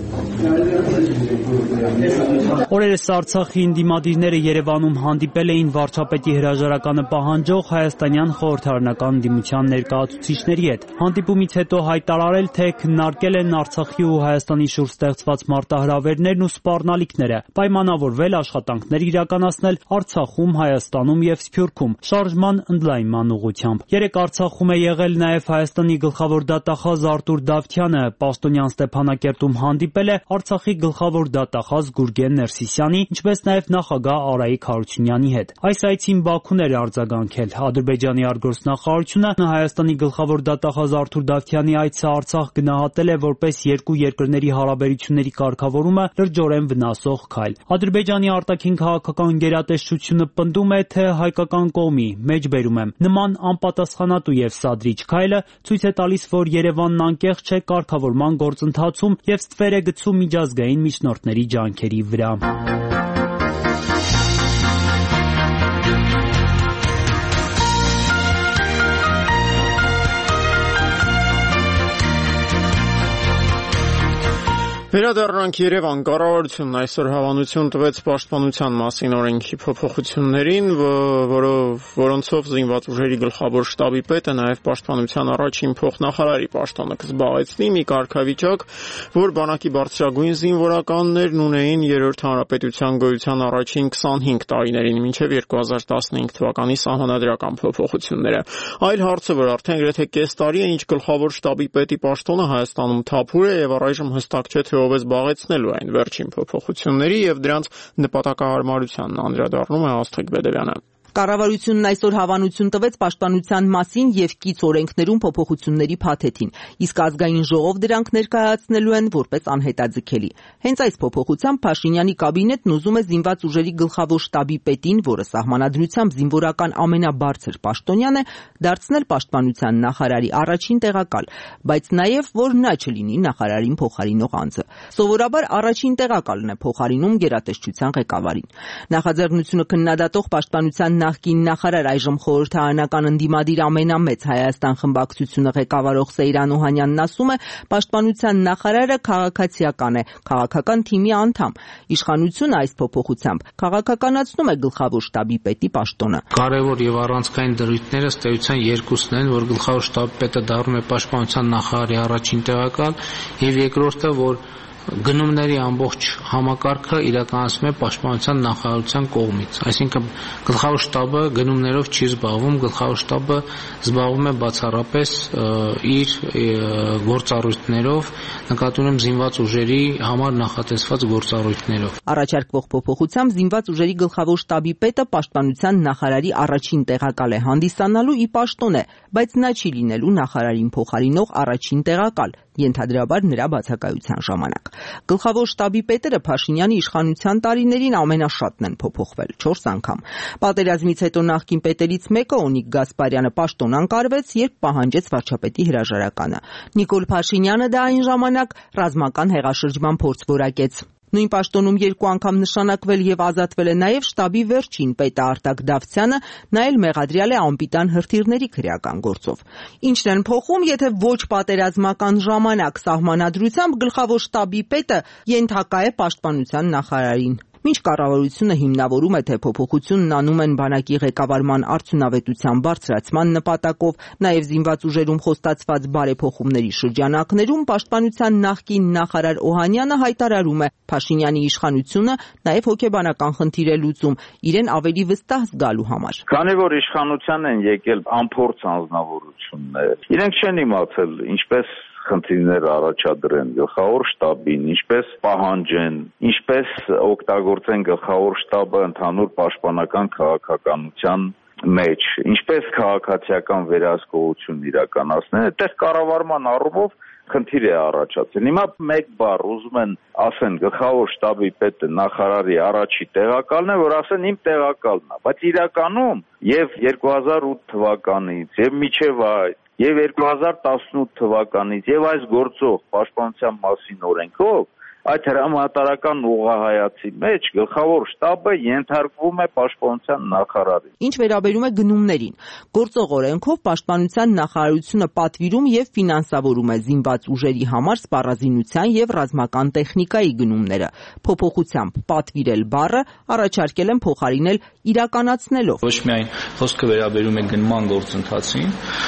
Օրերս Արցախի ընդդիմադիրները Երևանում հանդիպել էին վարչապետի հրաժարականը պահանջող հայաստանյան խորհրդարանական ընդդիմության ներկայացուցիչների հետ։ Հանդիպումից հետո հայտարարել, թե քննարկել են Արցախի ու Հայաստանի շուրջ ստեղծված մարտահրավերներն ու սպառնալիքները, պայմանավորվել աշխատանքներ իրականացնել Արցախում, Հայաստանում եւ Սփյուռքում շարժման ընդլայնման ուղղությամբ։ Երեք Արցախում է եղել նաև Հայաստանի գլխավոր դատախազ Արտուր Դավթյանը, Պաշտոնյան Ստեփանակերտում հանդիպել է Արցախի գլխավոր դատախազ Գուրգեն Ներսիսյանի, ինչպես նաև նախագահ Արայիկ Հարությունյանի հետ։ Այս այցին Բաքուն էր արձագանքել։ Ադրբեջանի արտգործնախարարությունը Հայաստանի գլխավոր դատախազ Արտուր Դավթյանի այցը Արցախ գնահատել է որպես երկու երկրների հարաբերությունների կարգավորումը լրջորեն վնասող քայլ։ Ադրբեջանի արտաքին քաղաքական գերատեսչությունը պնդում է, թե հայկական կողմի, մեջբերում եմ, նման անպատասխանատու եւ սադրիչ քայլը ցույց է տալիս, որ Երևանն անկեղծ չէ կարգավորման գործընթացում եւ ստվեր է գցում միջազգային միջնորդների ջանքերի վրա։ Վերադառնանք Երևան։ Կառավարությունն այսօր հավանություն տվեց պաշտպանության մասին օրենքի փոփոխություններին, որով որոնցով զինված ուժերի գլխավոր շտաբի պետը նաև պաշտպանության առաջին փոխնախարարի պաշտոնը կզբաղեցնի, մի կարգավիճակ, որ բանակի բարձրագույն զինվորականներն ունեին երրորդ հանրապետության գոյության առաջին քսանհինգ տարիներին, մինչև երկու հազար տասնհինգ թվականի սահմանադրական փոփոխությունները։ Այլ հարցը, որ արդեն գրեթե կես տարի է, ինչ գլխավոր շտաբի պետի պաշտոնը Հայաստանում թափուր է եւ առայժմ հստակ չէ, թե ով է զբաղեցնելու այն վերջին փոփոխությունների եւ դրանց նպատակահարմարությանն անդրադառնում է Աստղիկ Բեդևյանը։ Կառավարությունն այսօր հավանություն տվեց պաշտպանության մասին եւ կից օրենքներում փոփոխությունների փաթեթին, իսկ ազգային ժողով դրանք ներկայացնելու են որպես անհետաձգելի։ Հենց այս փոփոխությամբ Փաշինյանի կաբինետն ուզում է զինված ուժերի գլխավոր շտաբի պետին, որը սահմանադրությամբ զինվորական ամենաբարձր պաշտոնյան է, դարձնել պաշտպանության նախարարի առաջին տեղակալ, բայց նաեւ որ նա չլինի նախարարին փոխարինող անձը։ Սովորաբար առաջին տեղակալն է փոխարինում գերատեսչության ղեկավարին։ Նախաձեռնությունը քննադատող պաշտպանության նախկին նախարար այժմ խորհրդարանական ընդդիմադիր ամենամեծ Հայաստան խմբակցությունը ղեկավարող Սեյրան Օհանյանն ասում է, պաշտպանության նախարարը քաղաքացիական է, քաղաքական թիմի անդամ։ Իշխանությունը այս փոփոխությամբ քաղաքականացնում է գլխավոր շտաբի պետի պաշտոնը։ Կարևոր եւ առանցքային դրույթները ըստ էության երկուսն են, որ գլխավոր շտաբի պետը դառնում է պաշտպանության նախարարի առաջին տեղակալ, եւ երկրորդը, որ գնումների ամբողջ համակարգը իրականացվում է պաշտպանության նախարարության կողմից։ Այսինքն գլխավոր շտաբը գնումներով չի զբաղվում, գլխավոր շտաբը զբաղվում է բացառապես իր գործառույթներով, նկատի ունեմ զինված ուժերի համար նախատեսված գործառույթներով։ Առաջարկվող փոփոխությամբ զինված ուժերի գլխավոր շտաբի պետը պաշտպանության նախարարի առաջին տեղակալ է հանդիսանալու ի պաշտոն է, բայց նա չի լինելու նախարարին փոխարինող առաջին տեղակալ, ենթադրաբար նրա բացակայության ժամանակ։ Գլխավոր շտաբի պետերը Փաշինյանի իշխանության տարիներին ամենաշատն են փոփոխվել՝ չորս անգամ։ Պատերազմից հետո նախկին պետերից մեկը Օնիկ Գասպարյանը պաշտոն անկարվեց, երբ պահանջեց վարչապետի հրաժարականը։ Նիկոլ Փաշինյանը դա այն ժամանակ ռազմական հեղաշրջման փորձ որակեց։ Նույն պաշտոնում երկու անգամ նշանակվել եւ ազատվել է նաեւ շտաբի վերջին պետը Արտակ Դավթյանը, նա էլ մեղադրյալ է անպիտան հրթիռների քրեական գործով։ Ինչն են փոխում, եթե ոչ պատերազմական ժամանակ սահմանադրությամբ գլխավոր շտաբի պետը ենթակա է պաշտպանության նախարարին։ Մինչ կառավարությունը հիմնավորում է, թե փոփոխությունն անում են բանակի ղեկավարման արդյունավետության բարձրացման նպատակով, նաև զինված ուժերում խոստացված բարեփոխումների շրջանակներում պաշտպանության նախկին նախարար Օհանյանը հայտարարում է, Փաշինյանի իշխանությունը նաև հոգեբանական խնդիր է լուծում, իրեն ավելի վստահ զգալու համար։ Քանի որ իշխանության են եկել անփորձ անձնավորություններ, իրենք չեն իմացել ինչպես խնդիրներ առաջադրեն գլխավոր շտաբին, ինչպես պահանջեն, ինչպես օգտագործեն գլխավոր շտաբը ընդհանուր պաշտպանական քաղաքականության մեջ, ինչպես քաղաքացիական վերահսկողություն իրականացնեն, այդտեղ կառավարման առումով խնդիր է առաջացել։ Հիմա մեկ բառ ուզում են ասեն գլխավոր շտաբի պետը նախարարի առաջի տեղակալն է, որ ասեն իմ տեղակալն է, բայց իրականում եւ երկու հազար ութ թվականից եւ մինչեւ այդ Եվ երկու հազար տասնութ թվականից եւ այս գործող պաշտպանության մասին օրենքով այդ հրամանատարական ուղղահայացի մեջ գլխավոր շտաբը ենթարկվում է պաշտպանության նախարարին։ Ինչ վերաբերում է գնումներին, գործող օրենքով պաշտպանության նախարարությունը պատվիրում եւ ֆինանսավորում է զինված ուժերի համար սպառազինության եւ ռազմական տեխնիկայի գնումները։ Փոփոխությամբ պատվիրել բառը առաջարկել են փոխարինել իրականացնելով։ Ոչ միայն խոսքը վերաբերում է գնման գործընթացին,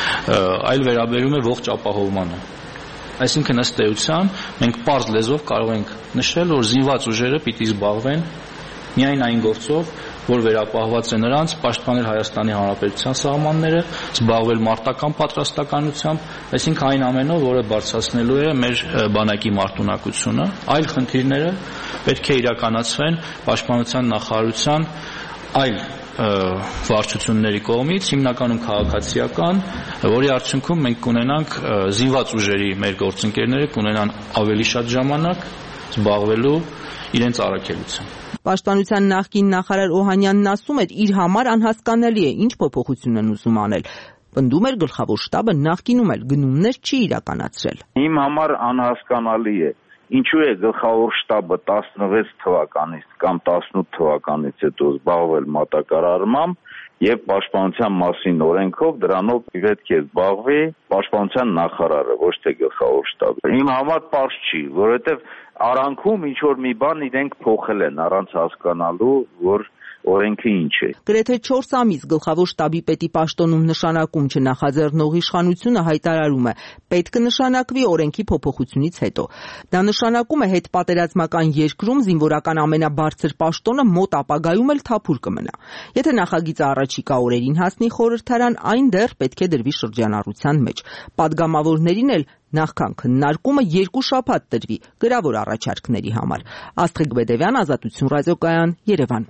այլ վերաբերում է ողջ ապահովմանը։ Այսինքն ըստ էության մենք պարզ լեզվով կարող ենք նշել, որ զինված ուժերը պիտի զբաղվեն միայն այն գործով, որ վերապահված է նրանց պաշտպանել Հայաստանի Հանրապետության սահմանները, զբաղվել մարտական պատրաստականությամբ, այսինքն այն ամենով, որը բարձրացնելու է մեր բանակի մարտունակությունը, այլ խնդիրները պետք է իրականացվեն պաշտպանության նախարարության այլ վարչությունների կողմից, հիմնականում քաղաքացիական, որի արդյունքում մենք կունենանք զինված ուժերի մեր գործընկերները կունենան ավելի շատ ժամանակ զբաղվելու իրենց առաքելությամբ։ Պաշտպանության նախկին նախարար Օհանյանն ասում էր, իր համար անհասկանալի է, ինչ փոփոխություն են ուզում անել։ Պնդում էր գլխավոր շտաբը նախկինում էլ գնումներ չի իրականացրել։ Իմ համար անհասկանալի է, ինչու է գլխավոր շտաբը տասնվեց թվականից կամ տասնութ թվականից հետո զբաղվել մատակարարմամբ եւ պաշտպանության մասին օրենքով դրանով պետք է զբաղվի պաշտպանության նախարարը, ոչ թե գլխավոր շտաբը։ Իմ համար պարզ չի, որովհետեւ արանքում ինչ որ մի բան իրենք փոխել են առանց հասկանալու, որ օրենքը ինչ է։ Գրեթե չորս ամիս գլխավոր շտաբի պետի պաշտոնում նշանակում չնախաձեռնող իշխանությունը հայտարարում է, պետք է նշանակվի օրենքի փոփոխությունից հետո։ Դա նշանակում է հետպատերազմական երկրում զինվորական ամենաբարձր պաշտոնը մոտ ապագայում էլ թափուր կմնա։ Եթե նախագիծը առաջիկա օրերին հասնի խորհրդարան, այն դեռ պետք է դրվի շրջանառության մեջ։ Պատգամավորներին էլ նախքան քննարկումը երկու շաբաթ տրվի գրավոր առաջարկների համար։ Աստղիկ Բեդևյան, Ազատություն ռադիոկայան, Երևան։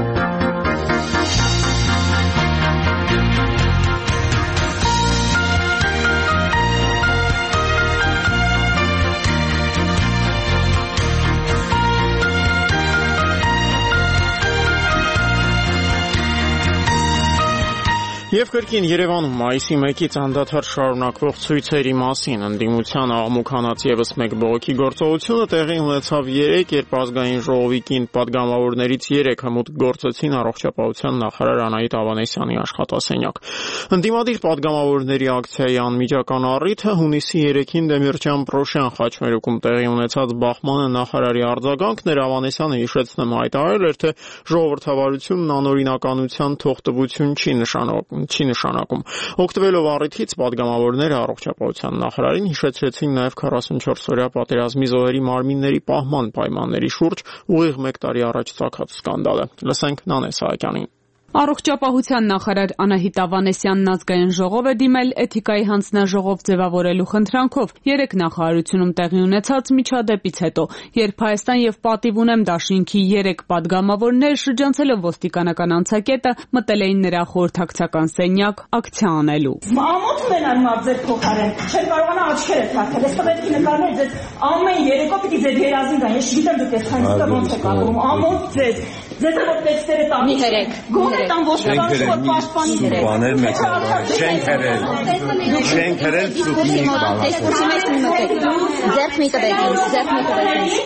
Եվ կրկին Երևանում մայիսի մեկից անդադար շարունակվող ցույցերի մասին ընդդիմության աղմուկ հանած ևս մեկ բողոքի գործողությունը տեղի ունեցավ երեկ, երբ ազգային ժողովի կին պատգամավորներից երեք հմուտ գործեցին առողջապահության նախարար Անահիտ Ավանեսյանի աշխատասենյակ։ Ընդդիմադիր պատգամավորների ակցիայի անմիջական առիթը հունիսի երեքին Դեմիրճյան Պրոշյան խաչմերուկում տեղի ունեցած բախմանը նախարարի արձագանքն էր։ Ավանեսյանը հիշեցնեմ հայտարարել էր, թե ժողովրդավարությունն անօրինականության թողտվություն չի նշանակում չի նշանակում։ Օգտվելով առիթից պատգամավորները առողջապահության նախարարին հիշեցրեցին նաև քառասունչորս օրյա պատերազմի զոհերի մարմինների պահման պայմանների շուրջ ուղիղ մեկ տարի առաջ ծագած սկանդալը։ Լսենք Նանե Սահակյանին։ Առողջապահության նախարար Անահիտ Ավանեսյանն ազգային ժողով է դիմել էթիկայի հանձնաժողով ձևավորելու խնդրանքով երեք նախարարությունում տեղի ունեցած միջադեպից հետո, երբ Հայաստան եւ Պատիվ ունեմ դաշինքի երեք падգամավորներ շրջանցելով ոստիկանական անցակետը մտել էին նրա խորհրդակցական սենյակ ակցիա անելու։ Ամոթ ունենալ մարդ ձեր փոխարեն, չեն կարողանա աչքերը թաքել, ես տվեցի նկարներ ձեզ ամեն երեկո պիտի ձեր երազին գան, ես չգիտեմ դուք ես քանիսը ոնց եք անում, ամոթ ձեզ, ձեզ որ տեքստերը տամ։ Մի հերեք, գոնե տամ ոստիկանան որ պաշտպանի դրեք։ Բաներ մեծ չենք հերել, չենք հերել ծուկի տեսնի մեզ մի մտեք, ձերք մի տվեք ինձ, ձերք մի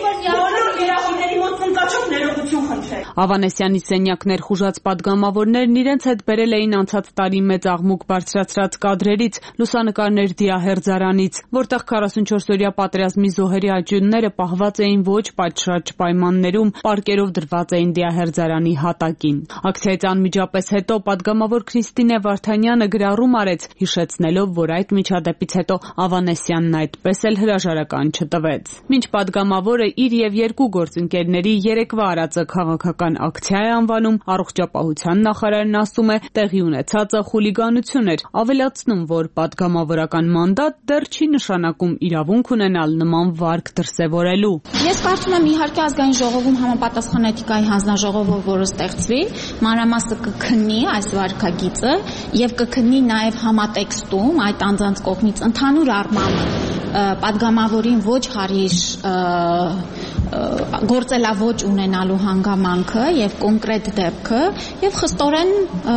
տվեք։ Ավանեսյանի սենյակ ներխուժած падգամավորներն իրենց հետ բերել էին անցած տարի մեծ աղմուկ բարձրացրած կադրերից, լուսանկարներ Դիահերձարանից, որտեղ քառասունչորսօրյա պատերազմի զոհերի աճյունները պահված էին ոչ պատշաճ պայմաններում, պարկերով դրված էին Դիահերձարանի հատակին։ Ակցիայից անմիջապես հետո падգամավոր Քրիստինե Վարդանյանը գրառում արեց, հիշեցնելով, որ այդ միջադեպից հետո Ավանեսյանն այդպես էլ հրաժարական չտվեց։ Մինչ падգամավորը իր եւ երկու գործընկերների երեկվա արածը քաղաքական ակցիա է անվանում, առողջապահության նախարարն ասում է, տեղի ունեցածը խուլիգանություն էր, ավելացնում, որ падգամավորական մանդատ դեռ չի նշանակում իրավունք ունենալ նման վարք դրսևորելու։ Ես կարծում եմ իհարկե ազգային ժողովում համապատասխան էթիկայի հանձնաժողովը, որը ստեղծվի, մանրամասը կքննի այս վարքագիծը եւ կքննի նաեւ համատեքստում այդ անձանց կողմից ընդհանուր առմամբ падգամավորին ոչ հարիր գործելավոճ ունենալու հանգամանքը եւ կոնկրետ դեպքը եւ խստորեն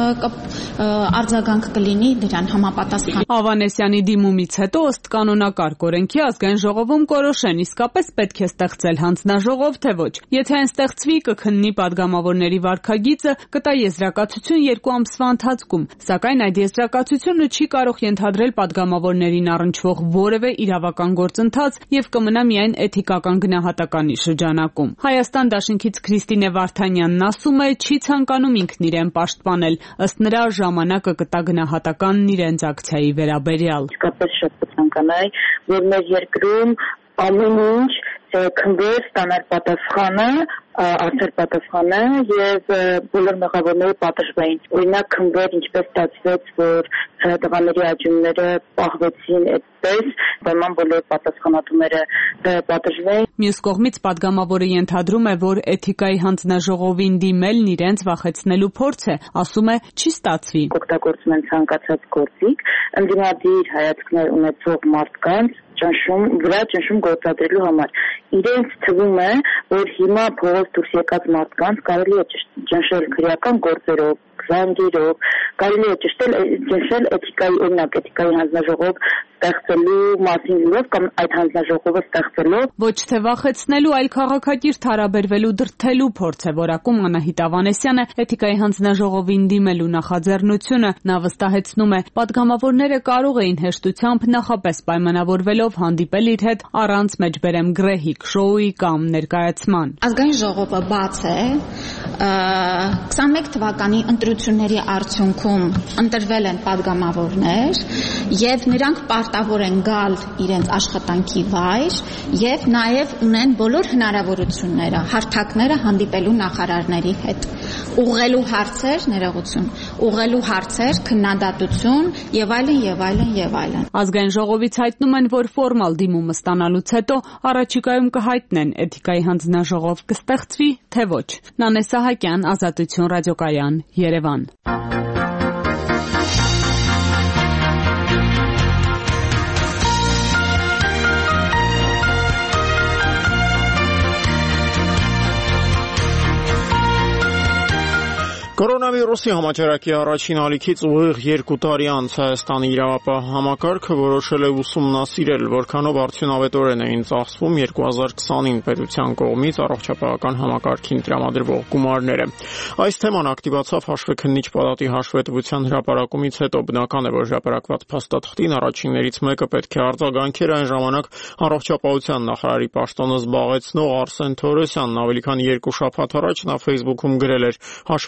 արձագանք կլինի դրան համապատասխան։ Ավանեսյանի դիմումից հետո ըստ կանոնակարգ օրենքի ազգային ժողովում կորոշեն իսկապես պետք է ստեղծել հանձնաժողով թե ոչ։ Եթե այն ստեղծվի, կքննի падգամավորների վարքագիծը, կտա եզրակացություն երկու ամսվա ընթացքում, սակայն այդ եզրակացությունը չի կարող ենթադրել падգամավորներին առնչվող որևէ իրավական գործընթաց եւ կմնա միայն էթիկական գնահատականի շրջանակում։ Հայաստան դաշինքից Քրիստինե Վարդանյանն ասում է, չի ցանկանում ինքն իրեն պաշտպանել, ըստ նրա ժամանակը կտա գնահատականն իրենց ակցիայի վերաբերյալ։ Իսկապես շատ կցանկանայի, որ մեր երկրում ամեն ինչ քննվեր ստանալ պատասխանը, արդար պատասխանը եւ բոլոր մեղավորները պատժվային։ Օրինակ քննվեր ինչպես ստացվեց, որ տղաների աճյունները պահվեցին այդպես, բնական բոլոր պատասխանատուները պատժվային։ Մյուս կողմից падգամավորը ենթադրում է, որ էթիկայի հանձնաժողովին դիմելն իրենց վախեցնելու փորձ է, ասում է, չի ստացվի։ Օգտագործում են ցանկացած գործիք, ընդդիմադիր հայացքներ ունեցող մարդկանց ճնշում, վրա ճնշում գործադրելու համար։ Իրենց թվում է, որ հիմա փողոց դուրս եկած մարդկանց կարելի է ճնշել քրեական գործերով, զանգերով, կարելի է ճնշել ճնշել էթիկայի օրինակ էթիկայի հանձնաժողով ստեղծելու մասին լավ կամ այդ հանձնաժողովը ստեղծելով ոչ թե վախեցնելու, այլ քաղաքակիրթ հարաբերվելու դրդելու փորձ է որակում Անահիտ Ավանեսյանը էթիկայի հանձնաժողովին դիմելու նախաձեռնությունը։ Նա վստահեցնում է, падգամավորները կարող էին հեշտությամբ նախապես պայմանավորվելով հանդիպել իր հետ առանց մեջբերեմ գրեհիկ շոուի կամ ներկայացման։ Ազգային ժողովը բաց է, քսանմեկ թվականի ընտրությունների արդյունքում ընտրվել են падգամավորներ եւ նրանք պարտավոր են գալ իրենց աշխատանքի վայր եւ նաեւ ունեն բոլոր հնարավորությունները, հարթակները հանդիպելու նախարարների հետ, ուղղելու հարցեր, ներողություն, ուղղելու հարցեր, քննադատություն եւ այլն եւ այլն եւ այլն։ Ազգային ժողովից հայտնում են, որ ֆորմալ դիմումը ստանալուց հետո առաջիկայում կհայտնեն էթիկայի հանձնաժողով կստեղծվի թե ոչ։ Նանե Սահակյան, Ազատություն ռադիոկայան, Երևան։ Կորոնավիրուսի համաճարակի առաջին ալիքից ուղիղ երկու տարի անց Հայաստանի իրավապահ համակարգը որոշել է ուսումնասիրել, որքանով արդյունավետորեն էին ծախսվում երկու հազար քսանին պետության կողմից առողջապահական համակարգին տրամադրվող գումարները։ Այս թեման ակտիվացավ հաշվեկնիչ պալատի հաշվետվության հրապարակումից հետո։ Բնական է, որ հրապարակված փաստաթղթին առաջիններից մեկը պետք է արձագանքեր այն ժամանակ առողջապահության նախարարի պաշտոնը զբաղեցնող Արսեն Թորոսյանն ավելի քան երկու շաբաթ առաջ նա Facebook-ում գրել էր հաշվեկնիչ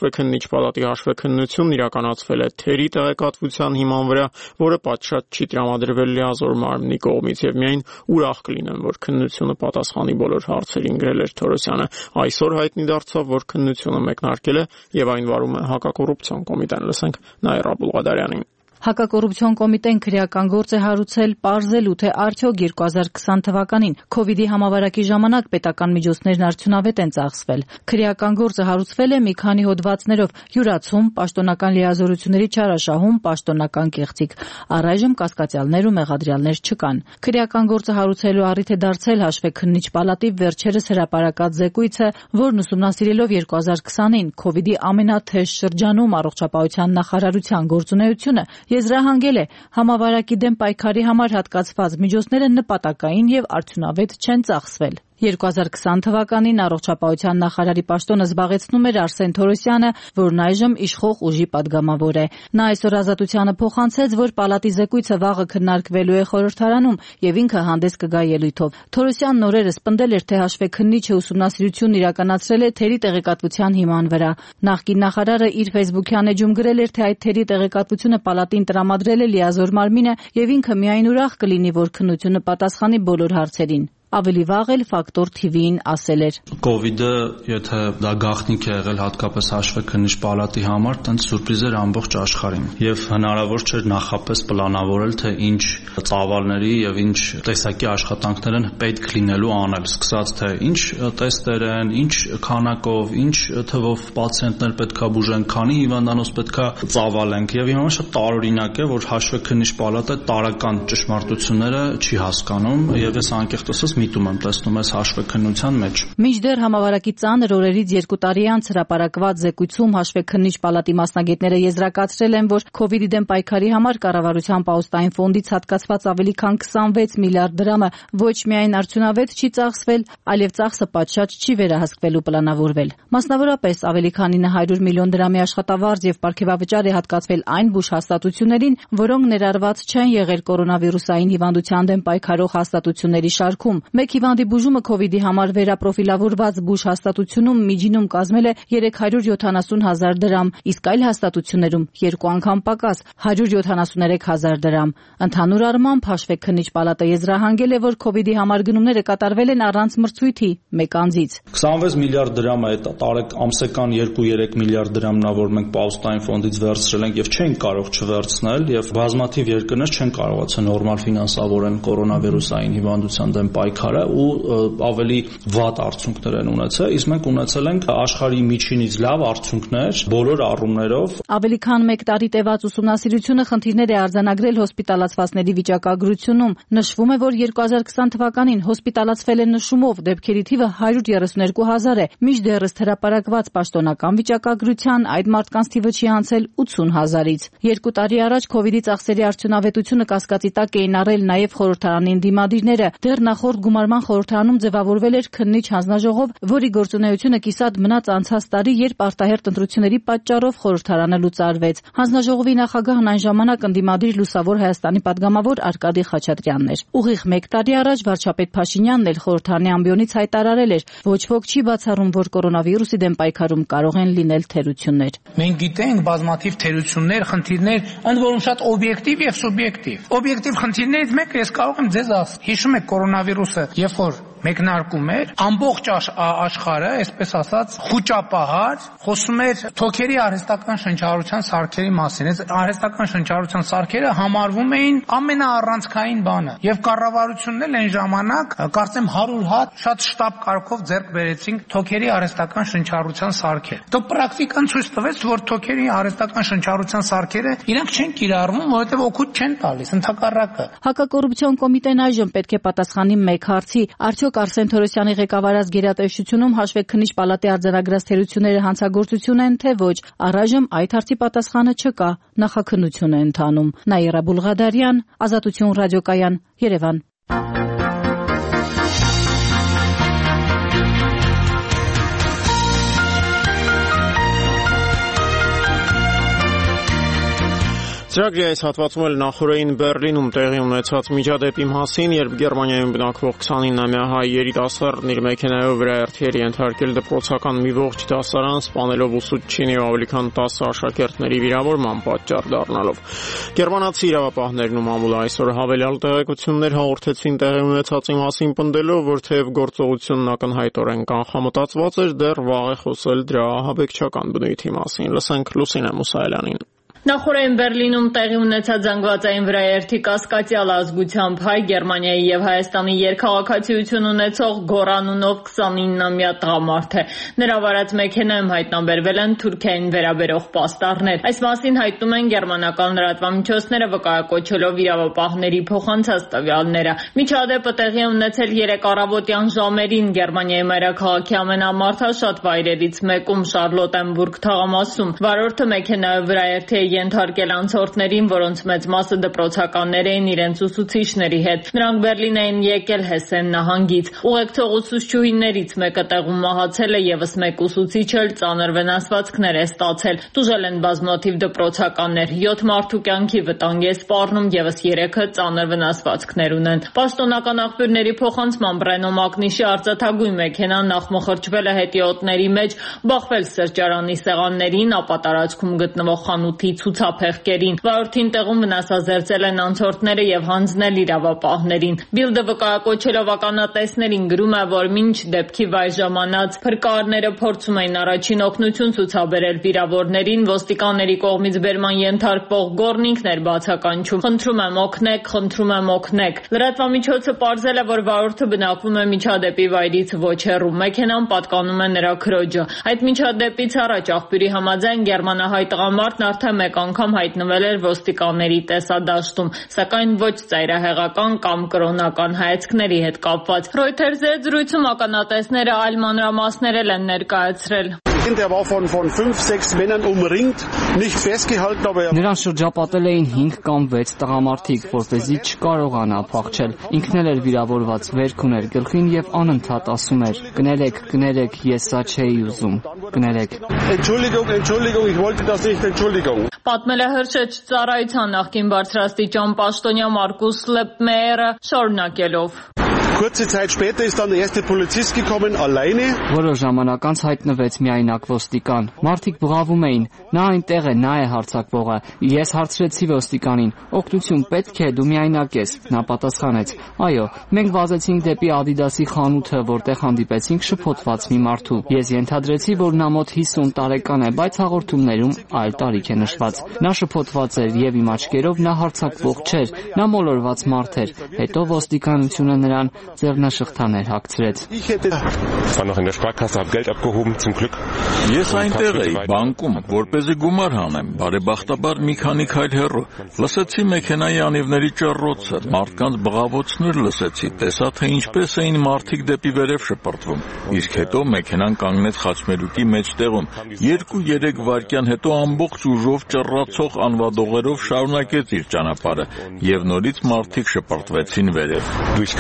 քննիչ պալատի հաշվեկնությունն իրականացվել է թերի տեղեկատվության հիման վրա, որը պատշաճ չի տրամադրվել լիազոր մարմնի կողմից եւ միայն ուրախ կլինեմ, որ քննությունը պատասխանի բոլոր հարցերին, գրել էր Թորոսյանը։ Այսօր հայտնի դարձավ, որ քննությունը մեկնարկել է եւ այն վարում է հակակոռուպցիոն կոմիտեն։ Լսենք Նաիրա Բուլղադարյանին։ Հակակոռուպցիոն կոմիտեն քրեական գործ է հարուցել պարզելու, թե արդյոք երկու հազար քսան թվականին քովիդի համավարակի ժամանակ պետական միջոցներն արդյունավետ են ծախսվել։ Քրեական գործը հարուցվել է մի քանի հոդվածներով՝ յուրացում, պաշտոնական լիազորությունների չարաշահում, պաշտոնական կեղծիք։ Առայժմ կասկածյալներ ու մեղադրյալներ չկան։ Քրեական գործը հարուցելու առիթ է դարձել հաշվեկնիչ պալատի վերջերս հրապարակած զեկույցը, որն ուսումնասիրելով երկու հազար քսանին քովիդի ամենաթեժ շրջանում առողջապահության նախարարության գործունեությունը եզրահանգել է համավարակի դեմ պայքարի համար հատկացված միջոցները նպատակային եւ արդյունավետ չեն ծախսվել։ երկու հազար քսան թվականին առողջապահության նախարարի պաշտոնը զբաղեցնում էր Արսեն Թորոսյանը, որն այժմ իշխող ուժի падգամավոր է։ Նա այսօր Ազատությանը փոխանցեց, որ պալատի զեկույցը վաղը քննարկվելու է խորհրդարանում եւ ինքը հանդես կգա ելույթով։ Թորոսյանն օրերս պնդել էր, թե հաշվեկնիչը ուսումնասիրությունն իրականացրել է թերի տեղեկատվության հիման վրա։ Նախկին նախարարը իր ֆեյսբուքյան էջում գրել էր, թե այդ թերի տեղեկատվությունը պալատին տրամադրել է լիազոր մարմինը եւ ինքը միայն ուրախ կլինի, որ քննությունը պատասխանի բոլոր հարցերին։ Ավելի վաղ էլ Ֆակտոր թիվիին ասել էր. Կովիդը, եթե դա գաղտնիք է եղել հատկապես հաշվեկնիչ պալատի համար, տենց սուրպրիզ էր ամբողջ աշխարհին։ Եվ հնարավոր չէր նախապես պլանավորել, թե ինչ ծավալների եւ ինչ տեսակի աշխատանքներ են պետք լինելու անել, սկսած թե ինչ տեստեր են, ինչ քանակով, ինչ թվով պացիենտներ պետքա բուժեն, քանի հիվանդանոց պետքա ծավալենք։ Եվ հիմա շատ տարօրինակ է, որ հաշվեկնիչ պալատը տարական ճշմարտությունները չի հասկանում եւ ես անկեղծ ասած միտում եմ տեսնում այս հաշվեկնության մեջ։ Մինչդեռ համավարակի ծանր օրերից երկու տարի անց հրապարակված զեկույցում հաշվեկնիչ պալատի մասնագետները եզրակացրել են, որ քովիդի դեմ պայքարի համար կառավարության պահոստային ֆոնդից հատկացված ավելի քան քսանվեց միլիարդ դրամը ոչ միայն արդյունավետ չի ծախսվել, այլև ծախսը պատշաճ չի վերահսկվելու պլանավորվել։ Մասնավորապես ավելի քան ինը հարյուր միլիոն դրամի աշխատավարձ եւ պարգևավճար է հատկացվել այն բուժ հաստատություններին, որոնք ներառված չեն եղել կորոնավիրուսային հիվանդության դեմ պայքարող հաստատությունների շարքում։ Մեկ հիվանդի բուժումը քովիդի համար վերապրոֆիլավորված բուժ հաստատությունում միջինում կազմել է երեք հարյուր յոթանասուն հազար դրամ, իսկ այլ հաստատություններում երկու անգամ պակաս հարյուր յոթանասուներեք հազար դրամ։ Ընդհանուր առմամբ հաշվեկնիչ պալատը եզրահանգել է, որ քովիդի համար գնումները կատարվել են առանց մրցույթի մեկ անձից։ քսանվեց միլիարդ դրամ է, տարեք ամսական երկու երեք միլիարդ դրամն է, որ մենք պահոստային ֆոնդից վերցրել ենք եւ չենք կարող չվերցնել եւ բազմաթիվ երկրներ չեն կարողացել նորմալ ֆինանսավորեն կորոնավիրուսային հիվանդության դեմ պայքարը ու ավելի վատ արդյունքներ են ունեցել, իսկ մենք ունեցել ենք աշխարհի միջինից լավ արդյունքներ բոլոր առումներով։ Ավելի քան մեկ տարի տևած ուսումնասիրությունը խնդիրներ է արձանագրել հոսպիտալացվածների վիճակագրությունում։ Նշվում է, որ երկու հազար քսան թվականին հոսպիտալացվել է նշումով դեպքերի թիվը հարյուր երեսուն երկու հազար է, մինչդեռ հրապարակված պաշտոնական վիճակագրության այդ մարդկանց թիվը չի անցել ութսուն հազարից։ Երկու տարի առաջ քովիդի ծախսերի արդյունավետությունը կասկածի տակ էին առել նաև խորհրդարանին դիմադիրները։ Դեռ նախորդ գումարման խորհրդարանում ձևավորվել էր քննիչ հանձնաժողով, որի գործունեությունը կիսատ մնաց անցած տարի, երբ արտահերթ ընտրությունների պատճառով խորհրդարանը լուծարվեց։ Հանձնաժողովի նախագահն այն ժամանակ ընդդիմադիր Լուսավոր Հայաստանի падգամավոր Արկադի Խաչատրյանն էր։ Ուղիղ մեկ տարի առաջ վարչապետ Փաշինյանն էլ խորհրդարանի ամբիոնից հայտարարել էր, ոչ ոք չի բացառում, որ կորոնավիրուսի դեմ պայքարում կարող են լինել թերություններ։ Մենք գիտենք բազմաթիվ թերություններ, խնդիրներ, ընդ որում շատ օբյեկտիվ եւ սուբյեկտիվ։ Օբյեկտիվ խնդիրներից մեկը ես կարող եմ ձեզ ասել։ Հիշում եք կորոնավիրուսը, երբ որ մեկնարկում էր, ամբողջ աշխարհը, այսպես ասած, խուճապահար խոսում էր թոքերի արհեստական շնչառության սարքերի մասին։ Այս արհեստական շնչառության սարքերը համարվում էին ամենաառանցքային բանը։ Եվ կառավարությունն էլ այն ժամանակ, կարծեմ հարյուր հատ շատ շտապ կարգով ձեռք բերեցին թոքերի արհեստական շնչառության սարքեր։ Դե պրակտիկան ցույց տվեց, որ թոքերի արհեստական շնչառության սարքերը իրենք չեն կիրառվում, որովհետև օգուտ չեն տալիս, ընդհակառակը։ Հակակոռուպցիոն կոմիտեն այժմ պետք է պատասխանի մեկ հարցի. արդյոք Արսեն Թորոսյանի ղեկավարած գերատեսչությունում հաշվեկնիչ պալատի արձանագրած թերությունները հանցագործություն են, թե ոչ։ Առայժմ այդ հարցի պատասխանը չկա, նախաքննություն է ընթանում։ Նաիրա Բուլղադարյան, Ազատություն ռադիոկայան, Երևան։ Ծրագրի այս հատվածում էլ նախորդին Բերլինում տեղի ունեցած միջադեպի մասին, երբ Գերմանիայում բնակվող քսանինամյա հայ երիտասարդն իր մեքենայով վրաերթի էր ենթարկել դպրոցական մի ողջ դասարան, սպանելով ուսուցչին եւ ավելի քան տասը աշակերտների վիրավորման պատճառ դառնալով։ Գերմանացի իրավապահներն ու մամուլը այսօր հավելյալ տեղեկություններ հաղորդեցին տեղի ունեցածի մասին, պնդելով, որ թեև գործողությունն ակնհայտորեն կանխամտածված էր, դեռ վաղ է խոսել դրա ահաբեկչական բնույթի մասին։ Լսենք Լուսինե Մուսայելյանին։ Նախորդին Բերլինում տեղի ունեցած զանգվածային վրաերթի կասկածյալ ազգությամբ հայ Գերմանիայի եւ Հայաստանի երկխաղացիություն ունեցող Գորանունով քսանինամյա տղամարդ է։ Նրա վարած մեքենայում հայտնաբերվել են Թուրքիային վերաբերող պաստառներ։ Այս մասին հայտնում են գերմանական լրատվամիջոցները, վկայակոչելով իրավապահների փոխանցած տվյալները։ Միջադեպը տեղի ունեցել երեկ առավոտյան ժամերին Գերմանիայի մայրաքաղաքի ամենամարդաշատ վայրերից մեկում Շարլոտենբուրգ թաղամասում։ Վարորդը մեքենայով վրաերթի է ենթարկել անցորդներին, որոնց մեծ մասը դպրոցականներ էին իրենց ուսուցիչների հետ։ Նրանք Բերլին էին եկել Հեսեն նահանգից։ Ուղեկցող ուսուցչուհիներից մեկը տեղում մահացել է, եւս մեկ ուսուցիչ էլ ծանր վնասվածքներ է ստացել։ Տուժել են բազմաթիվ դպրոցականներ։ յոթ մարդու կյանքի վտանգ է սպառնում, եւս երեքը ծանր վնասվածքներ ունեն։ Պաշտոնական աղբյուրների փոխանցմամբ Ռենո Մակնիշի արծաթագույն մեքենան նախ մխրճվել է հետիոտների մեջ, բախվել սրճարանի սեղաններին, ապա տարածքում գտնվող խանութի ցուցափեղկերին։ Վարորդին տեղում վնասազերծել են անցորդները եւ հանձնել իրավապահներին։ Բիլդը վկայակոչելով ականատեսներին գրում է, որ մինչ դեպքի վայր ժամանած փրկարները փորձում էին առաջին օգնություն ցուցաբերել վիրավորներին, ոստիկանների կողմից բերման ենթարկվող գոռնինքն էր բացականչում։ Խնդրում եմ օգնեք, խնդրում եմ օգնեք։ Լրատվամիջոցը պարզել է, որ վարորդը բնակվում է միջադեպի վայրից ոչ հեռու։ Մեքենան պատկանում է նրա քրոջը։ Այդ միջադեպից առաջ աղբյուրի համաձայն գերմանահայ տղամարդն արդեն մեկ անգամ հայտնվել էր ոստիկանների տեսադաշտում, սակայն ոչ ծայրահեղական կամ կրոնական հայացքների հետ կապված։ Reuters-ի հետ զրույցում ականատեսները այլ մանրամասներ են ներկայացրել։ Նրան շրջապատել էին հինգ կամ վեց տղամարդիկ, որպեսզի չկարողանա փախչել։ Ինքն էլ էր վիրավորված, վերք ուներ գլխին եւ անընդհատ ասում էր. «Կներեք, կներեք, ես սա չէի ուզում, կներեք»։ Պատմել է Հրշեջ ծառայության նախկին բարձրաստիճան պաշտոնյա Մարկուս Լեպմեերը, շարունակելով. Որոշ ժամանակ անց հայտնվեց միայնակ ոստիկան։ Մարդիկ բղավում էին. «Նա այնտեղ է, նա է հարձակվողը»։ Ես հարցրեցի ոստիկանին. «Օգնություն պետք է, դու միայնակ ես»։ Նա պատասխանեց. «Այո, մենք վազեցինք դեպի Adidas-ի խանութը, որտեղ հանդիպեցինք շփոթված մի մարդու։ Ես ենթադրեցի, որ նա մոտ հիսուն տարեկան է, բայց հաղորդումներում այլ տարիք է նշված։ Նա շփոթված էր եւ իմ աչքերով նա հարձակվող չէր, նա մոլորված մարդ էր։ Հետո ոստիկանությունը նրան ձեռնաշղթաներ հագցրեց»։ Ես այնտեղ էի բանկում, որպեսզի գումար հանեմ, բարեբախտաբար մի քանի քայլ հեռու։ Լսեցի մեքենայի անիվների ճռռոցը, մարդկանց բղավոցներ լսեցի, տեսա թե ինչպես էին մարդիկ դեպի վերև շպրտվում։ Իսկ հետո մեքենան կանգնեց խաչմերուկի մեջտեղում։ Երկու-երեք վայրկյան հետո ամբողջ ուժով ճռռացող անվադողերով շարունակեց իր ճանապարհը, եւ նորից մարդիկ շպրտվեցին վերև։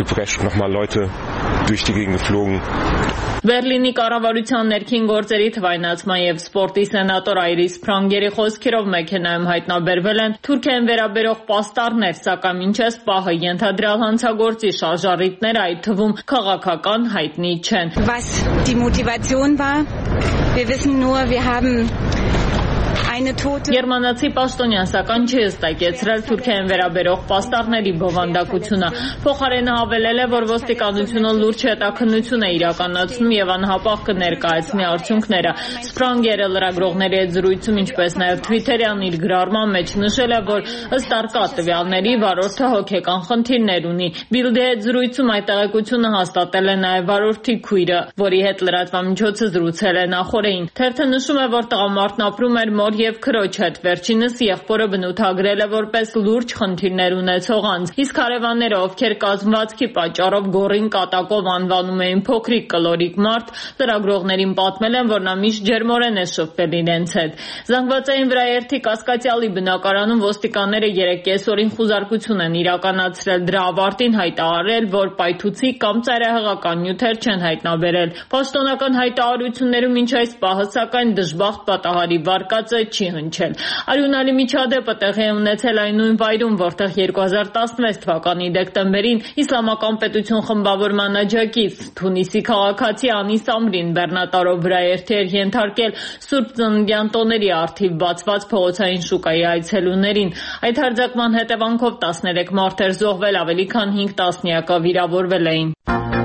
Բերլինի կառավարության ներքին գործերի թվայնացման եւ սպորտի սենատոր Այրիս Փրանգերի խոսքերով մեքենայում հայտնաբերվել են Թուրքիային վերաբերող պաստառներ, սակայն մինչև պահը ենթադրյալ հանցագործի շարժառիթները, այդ թվում քաղաքական, հայտնի չեն։ Was die Motivation war, wir wissen nur, wir haben Գերմանացի պաշտոնյան սակայն չի հստակեցրել Թուրքիային վերաբերող պաստառների բովանդակությունը։ Փոխարենը հավելել է, որ ոստիկանությունը լուրջ հետաքննություն է իրականացնում եւ անհապաղ կներկայացնի արդյունքները։ Սպրանգերը լրագրողների հետ զրույցում, ինչպես նաեւ Twitter-յան իր գրառման մեջ նշել է, որ ըստ առկա տվյալների վարորդը հոգեկան խնդիրներ ունի։ Բիլդի հետ զրույցում այդ տեղեկությունը հաստատել է նաեւ վարորդի քույրը, որի հետ լրատվամիջոցը զրուցել է նախորդին։ Թերթը նշում է, որ տղամարդն ապրում էր մոր եւ քրոջ հետ, վերջինս եղբորը բնութագրել է որպես լուրջ խնդիրներ ունեցող անձ, իսկ հարևանները, ովքեր կազմվածքի պատճառով գոռին կատակով անվանում էին փոքրիկ կլորիկ մարդ, լրագրողներին պատմել են, որ նա միշտ ջերմորեն է շփվել իրենց հետ։ Զանգվածային վրաերթի կասկածյալի բնակարանում ոստիկանները երեկ կեսօրին խուզարկություն են իրականացրել, դրա ավարտին հայտարարել, որ պայթուցիկ կամ ծայրահեղական նյութեր չեն հայտնաբերել։ Պաշտոնական հայտարարություններում մինչ այս պահը սակայն դժբախտ պատահարի վարկածը չի հնչել։ Արյունալի միջադեպը տեղի է ունեցել այն նույն վայրում, որտեղ երկու հազար տասնվեց թվականի դեկտեմբերին Իսլամական պետություն խմբավորման աջակից Թունիսի քաղաքացի Անիս Ամրին բեռնատարով վրաերթի էր ենթարկել Սուրբ Ծննդյան տոների առթիվ բացված փողոցային շուկայի այցելուներին։ Այդ հարձակման հետևանքով տասներեք մարդ էր զոհվել, ավելի քան հինգ տասնյակը վիրավորվել էին։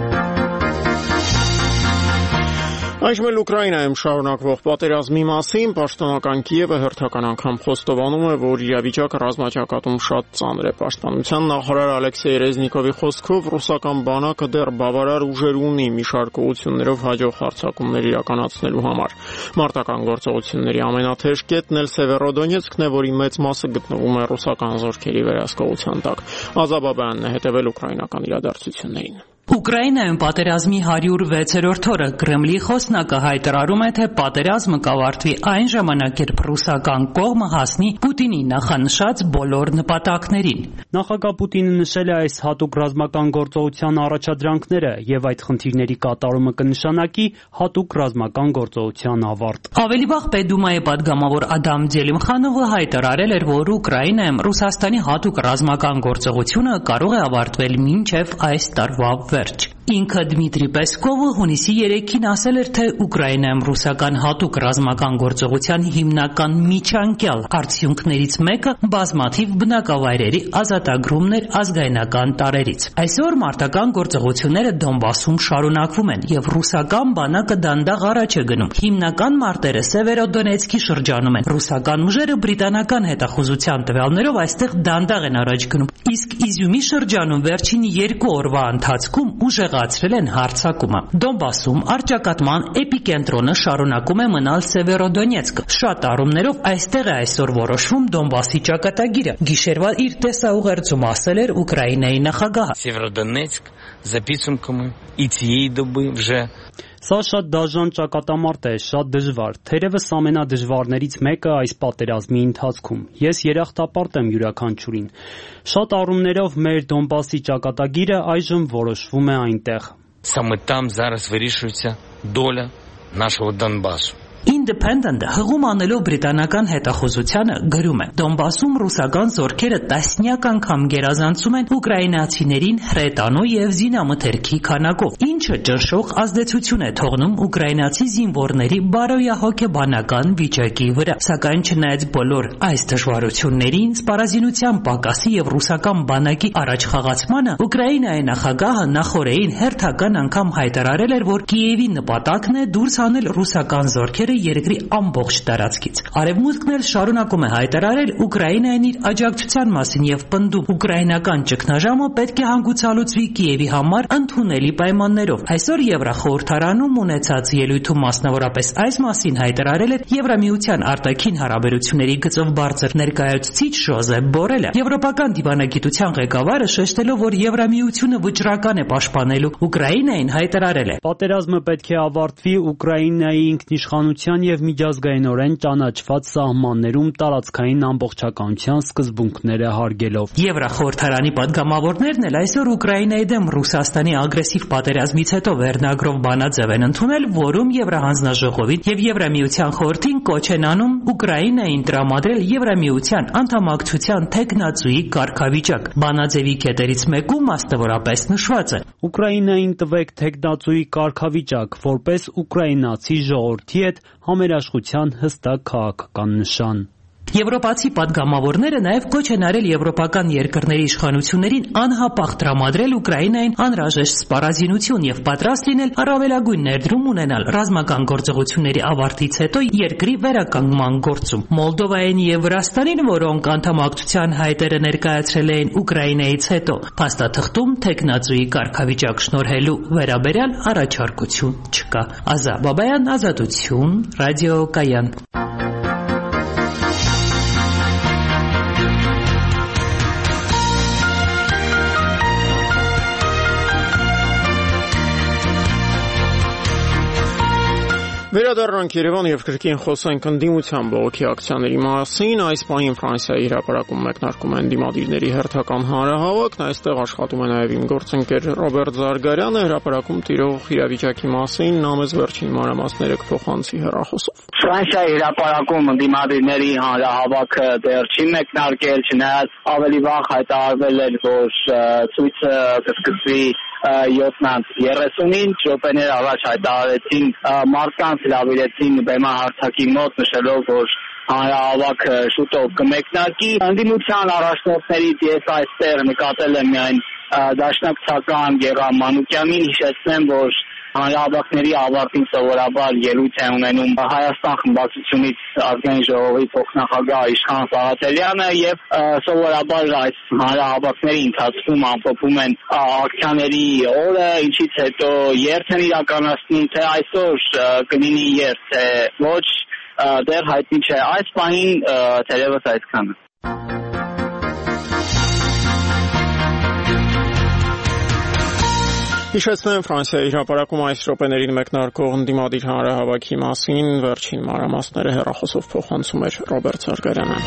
Այժմ էլ Ուկրաինայում շարունակվող պատերազմի մասին պաշտոնական Կիևը հերթական անգամ խոստովանում է, որ իրավիճակը ռազմաճակատում շատ ծանր է։ Պաշտպանության նախարար Ալեքսեյ Ռեզնիկովի խոսքով ռուսական բանակը դեռ բավարար ուժեր ունի մի շարք ուղղություններով հաջող հարձակումներ իրականացնելու համար։ Մարտական գործողությունների ամենաթեժ կետն էլ Սևերոդոնեցկն է, որի մեծ մասը գտնվում է ռուսական զորքերի վերահսկողության տակ։ Ազատ Բաբայանն է հետևել ուկրաինական իրադարձություններին։ Ուկրաինայում պատերազմի հարյուր վեցերորդ օրը Կրեմլի խոսնակը հայտարարում է, թե պատերազմը կավարտվի այն ժամանակ, երբ ռուսական կողմը հասնի Պուտինի նախանշած բոլոր նպատակներին։ Նախագահ Պուտինը նշել է այս հատուկ ռազմական գործողության առաջադրանքները եւ այդ խնդիրների կատարումը կնշանակի հատուկ ռազմական գործողության ավարտ։ Ավելի վաղ Պետդումայի падգամավոր Ադամ Ձելիմխանովը հայտարարել էր, որ Ուկրաինայում Ռուսաստանի հատուկ ռազմական գործողությունը կարող է ավարտվել մինչեւ այս տարվա վերջ։ Ինքը Դմիտրի Պեսկովը հունիսի երեքին ասել էր, թե Ուկրաինայում ռուսական հատուկ ռազմական գործողության հիմնական միջանկյալ արդյունքներից մեկը բազմաթիվ բնակավայրերի ազատագրումն էր ազգայնական տարրերից։ Այսօր մարտական գործողությունները Դոնբասում շարունակվում են եւ ռուսական բանակը դանդաղ առաջ է գնում։ Հիմնական մարտերը Սևերոդոնեցկի շրջանում են։ Ռուսական ուժերը բրիտանական հետախուզության տվյալներով այստեղ դանդաղ են առաջ գնում։ Իսկ Իզյումի շրջանում վերջին երկու օրվա ընթացքում ուժեղացրել են հարձակումը։ Դոնբասում առճակատման էպիկենտրոնը շարունակում է մնալ Սևերոդոնեցկը։ Շատ առումներով այստեղ է այսօր որոշվում Դոնբասի ճակատագիրը։ Գիշերվա իր տեսաուղերձում ասել էր Ուկրաինայի նախագահը։ Սևերոդոնեցկ за підсумками і цієї доби вже Սա շատ դաժան ճակատամարտ է, շատ դժվար, թերևս ամենադժվարներից մեկը այս պատերազմի ընթացքում։ Ես երախտապարտ եմ յուրաքանչյուրին։ Շատ առումներով մեր Դոնբասի ճակատագիրը այժմ որոշվում է այնտեղ։ Саме там зараз вирішується доля нашого Донбасу. Independent-ը հղում անելով բրիտանական հետախուզությանը գրում է. Դոնբասում ռուսական զորքերը տասնյակ անգամ գերազանցում են ուկրաինացիներին հրետանու եւ զինամթերքի քանակով, ինչը ճնշող ազդեցություն է թողնում ուկրաինացի զինվորների բարոյահոգեբանական վիճակի վրա։ Սակայն չնայած բոլոր այս դժվարություններին, սպառազինության պակասի եւ ռուսական բանակի առաջխաղացմանը, Ուկրաինայի նախագահը նախորդին հերթական անգամ հայտարարել էր, որ Կիևի նպատակն է դուրս հանել ռուսական զորքերը երկրի ամբողջ տարածքից։ Արևմուտքն էլ շարունակում է հայտարարել Ուկրաինային իր աջակցության մասին եւ պնդում ուկրաինական ճգնաժամը պետք է հանգուցալուծվի Կիևի համար ընդունելի պայմաններով։ Այսօր Եվրախորհրդարանում ունեցած ելույթում մասնավորապես այս մասին հայտարարել է Եվրամիության արտաքին հարաբերությունների գծով բարձր ներկայացուցիչ Ժոզեփ Բորելը։ Եվրոպական դիվանագիտության ղեկավարը շեշտելով, որ Եվրամիությունը վճռական է պաշտպանելու Ուկրաինային, հայտարարել է. Պատերազմը պետք է ավարտվի Ուկրաինայի ինքնիշխանության եւ միջազգայինորեն ճանաչված սահմաններում տարածքային ամբողջականության սկզբունքները հարգելով։ Եվրախորհրդարանի падգամավորներն էլ այսօր Ուկրաինայի դեմ Ռուսաստանի ագրեսիվ պատերազմից հետո վերնագրով բանաձև են ընդունել, որում Եվրահանձնաժողովին եւ Եվրամիության խորհրդին կոչ են անում Ուկրաինային տրամադրել Եվրամիության անդամակցության թեկնածուի կարգավիճակ։ Բանաձևի կետերից մեկում մասնավորապես նշված է. Ուկրաինային տվեք թեկնածուի կարգավիճակ, որպես ուկրաինացի ժողովրդի հետ համերաշխության հստակ քաղաքական նշան։ Եվրոպացի падգամավորները նաև կոչ են արել եվրոպական երկրների իշխանություններին անհապաղ տրամադրել Ուկրաինային անհրաժեշտ սպառազինություն եւ պատրաստ լինել առավելագույն ներդրում ունենալ ռազմական գործողությունների ավարտից հետո երկրի վերականգնման գործում։ Մոլդովային եւ Վրաստանին, որոնք անդամակցության հայտերը ներկայացրել էին Ուկրաինայից հետո, փաստաթղթում թեկնածուի կարգավիճակ շնորհելու վերաբերյալ առաջարկություն չկա։ Ազատ Բաբայան, Ազատություն, Ռադիոկայան։ Վերադառնանք Երևան եւ կրկին խոսենք ընդդիմության բողոքի ակցիաների մասին։ Այս պահին Ֆրանսիայի հրապարակում մեկնարկում են դիմադիրների հերթական հանրահավաքն, այստեղ աշխատում է նաեւ իմ գործընկեր Ռոբերտ Զարգարյանը, հրապարակում տիրող իրավիճակի մասին նա մեզ վերջին մանրամասները կփոխանցի հեռախոսով։ Ֆրանսիայի հրապարակում դիմադիրների հանրահավաքը դեռ չի մեկնարկել, չնայած ավելի վաղ հայտարարվել էր, որ ցույցը կսկսվի յոթ երեսունին, րոպեներ առաջ հայտարարեցին մարդկանց հրավիրեցին բեմահարթակի մոտ, նշելով, որ հանրահավաքը շուտով կմեկնարկի։ Ընդդիմության առաջնորդներից ես այստեղ նկատել եմ միայն դաշնակցական Գեղամ Մանուկյանին, հիշեցնեմ, որ հանրահավաքների ավարտին սովորաբար ելույթ է ունենում Հայաստան խմբակցությունից ազգային ժողովի փոխնախագահ Իշխան Սաղաթելյանը եւ սովորաբար այս հանրահավաքների ընթացքում ամփոփում են ակցիաների օրը, ինչից հետո երթ են իրականացնում, թե այսօր կլինի երթ, թե ոչ, դեռ հայտնի չէ։ Այս պահին թերևս այսքանը։ Հիշեցնեմ Ֆրանսիայի հրապարակում այս րոպեներին մեկնարկող ընդդիմադիր հանրահավաքի մասին վերջին մանրամասները հեռախոսով փոխանցում էր Ռոբերտ Զարգարյանը։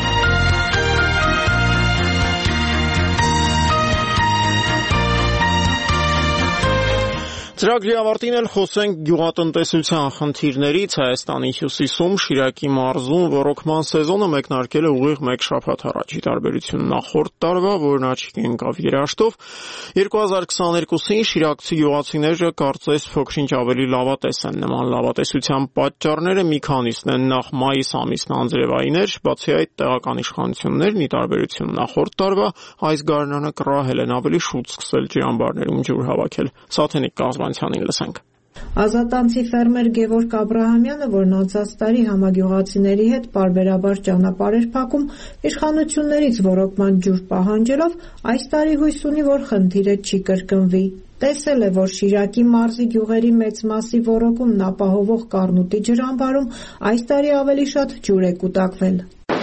Ծրագրի ավարտին էլ խոսենք գյուղատնտեսության խնդիրներից։ Հայաստանի հյուսիսում Շիրակի մարզում ոռոգման սեզոնը մեկնարկել է ուղիղ մեկ շաբաթ առաջ։ Ի տարբերություն նախորդ տարվա, որն աչքի ընկավ երաշտով, երկու հազար քսաներկուսին շիրակցի գյուղացիները կարծես փոքրինչ ավելի լավատես են։ Նման լավատեսության պատճառները մի քանիսն են։ Նախ մայիս ամիսն անձրևային էր, բացի այդ տեղական իշխանություններն ի տարբերություն նախորդ տարվա այս գարնանը կռահել են ավելի շուտ սկսել ջրամբարներում ջուր հավաքել։ Սաթենիկ Կազմանցյանին լսենք։ Ազատանցի ֆերմեր Գևորգ Աբրահամյանը, որն անցած տարի համագյուղացիների հետ պարբերաբար ճանապարհ էր փակում, իշխանություններից ոռոգման ջուր պահանջելով, այս տարի հույս ունի, որ խնդիրը չի կրկնվի։ Տեսել է, որ Շիրակի մարզի գյուղերի մեծ մասի ոռոգումն ապահովող Կառնուտի ջրամբարում այս տարի ավելի շատ ջուր է կուտակվել։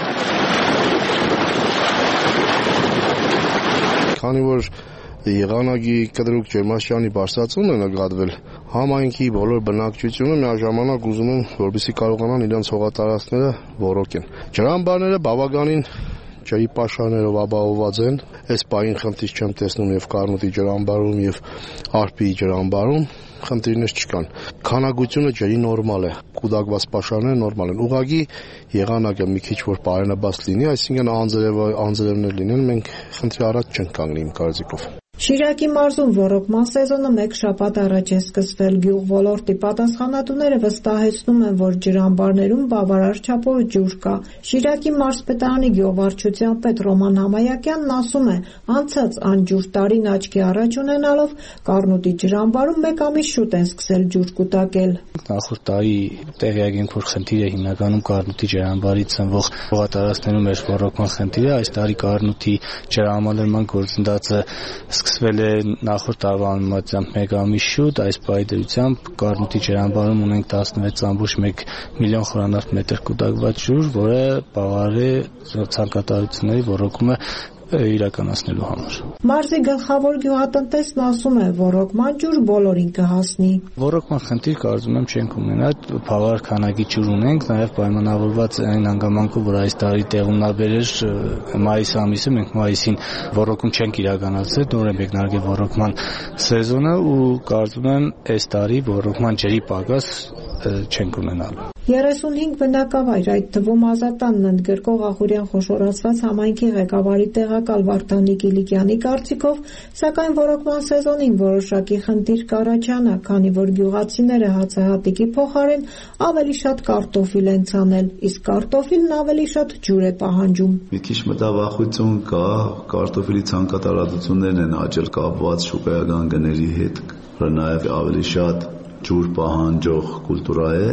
Քանի որ եղանակի կտրուկ ջերմաստիճանի բարձրացումն է նկատվել, համայնքի բոլոր բնակչությունը միաժամանակ ուզում են, որպեսզի կարողանան իրենց հողատարածքները ոռոգեն։ Ջրամբարները բավականին ջրի պաշարներով ապահովված են։ Այս պահին խնդիր չեմ տեսնում եւ Կառնուտի ջրամբարում եւ Արփի ջրամբարում խնդիրներ չկան։ Քանակությունը ջրի նորմալ է, կուտակված պաշարները նորմալ են։ Ուղղակի եղանակը մի քիչ որ բարենաբաց լինի, այսինքն անձրև անձրևներ լինեն, մենք խնդրի առաջ չենք կանգնի իմ կարծիքով։ Շիրակի մարզում ոռոգման սեզոնը մեկ շաբաթ առաջ է սկսվել։ Գյուղ ոլորտի պատասխանատուները վստահեցնում են, որ ջրամբարներում բավարար չափով ջուր կա։ Շիրակի մարզպետարանի գյուղվարչության պետ Ռոման Համայակյանն ասում է, անցած անջուր տարին աչքի առաջ ունենալով Կառնուտի ջրամբարում մեկ ամիս շուտ են սկսել ջուր կուտակել։ Նախորդ տարի տեղյակ ենք, որ խնդիրը հիմնականում Կառնուտի ջրամբարից ծնվող հողատարածքներում էր ոռոգման խնդիրը։ Այս տարի Կառնուտի ջրամալրման գործընթացը սկսվել է նախորդ տարվա համեմատությամբ մեկ ամիս շուտ, այս պայդրությամբ Կառնուտի ջրամբարում ունենք տասնվեց ամբողջ մեկ միլիոն խորանարդ մետր կուտակված ջուր, որը բավարար է ցանկատարությունների ոռոգումը իրականացնելու համար։ Մարզի գլխավոր գյուղատնտեսն ասում է, ոռոգման ջուր բոլորին կհասնի։ Ոռոգման խնդիր կարծում եմ չենք ունենա, բավարար քանակի ջուր ունենք, նաև պայմանավորված այն հանգամանքով, որ այս տարի տեղումնաբեր էր մայիս ամիսը, մենք մայիսին ոռոգում չենք իրականացրել, նոր է մեկնարկել ոռոգման սեզոնը ու կարծում եմ այս տարի ոռոգման ջրի պակաս չենք ունենալու։ երեսունհինգ բնակավայր, այդ թվում Ազատանն ընդգրկող Ախուրյան խոշորացված համայնքի ղեկավարի տեղակալ Վարդանի Կիլիկյանի կարծիքով, սակայն ոռոգման սեզոնին որոշակի խնդիր կառաջանա, քանի որ գյուղացիները հացահատիկի փոխարեն ավելի շատ կարտոֆիլ են ցանել, իսկ կարտոֆիլն ավելի շատ ջուր է պահանջում։ Մի քիչ մտավախություն կա, կարտոֆիլի ցանկատարածություններն են աճել կապված շուկայական գների հետ, որը նաև ավելի շատ ջուր պահանջող կուլտուրա է։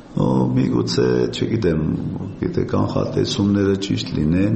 Միգուցե, չգիտեմ, գիտե կանխատեսումները ճիշտ լինեն,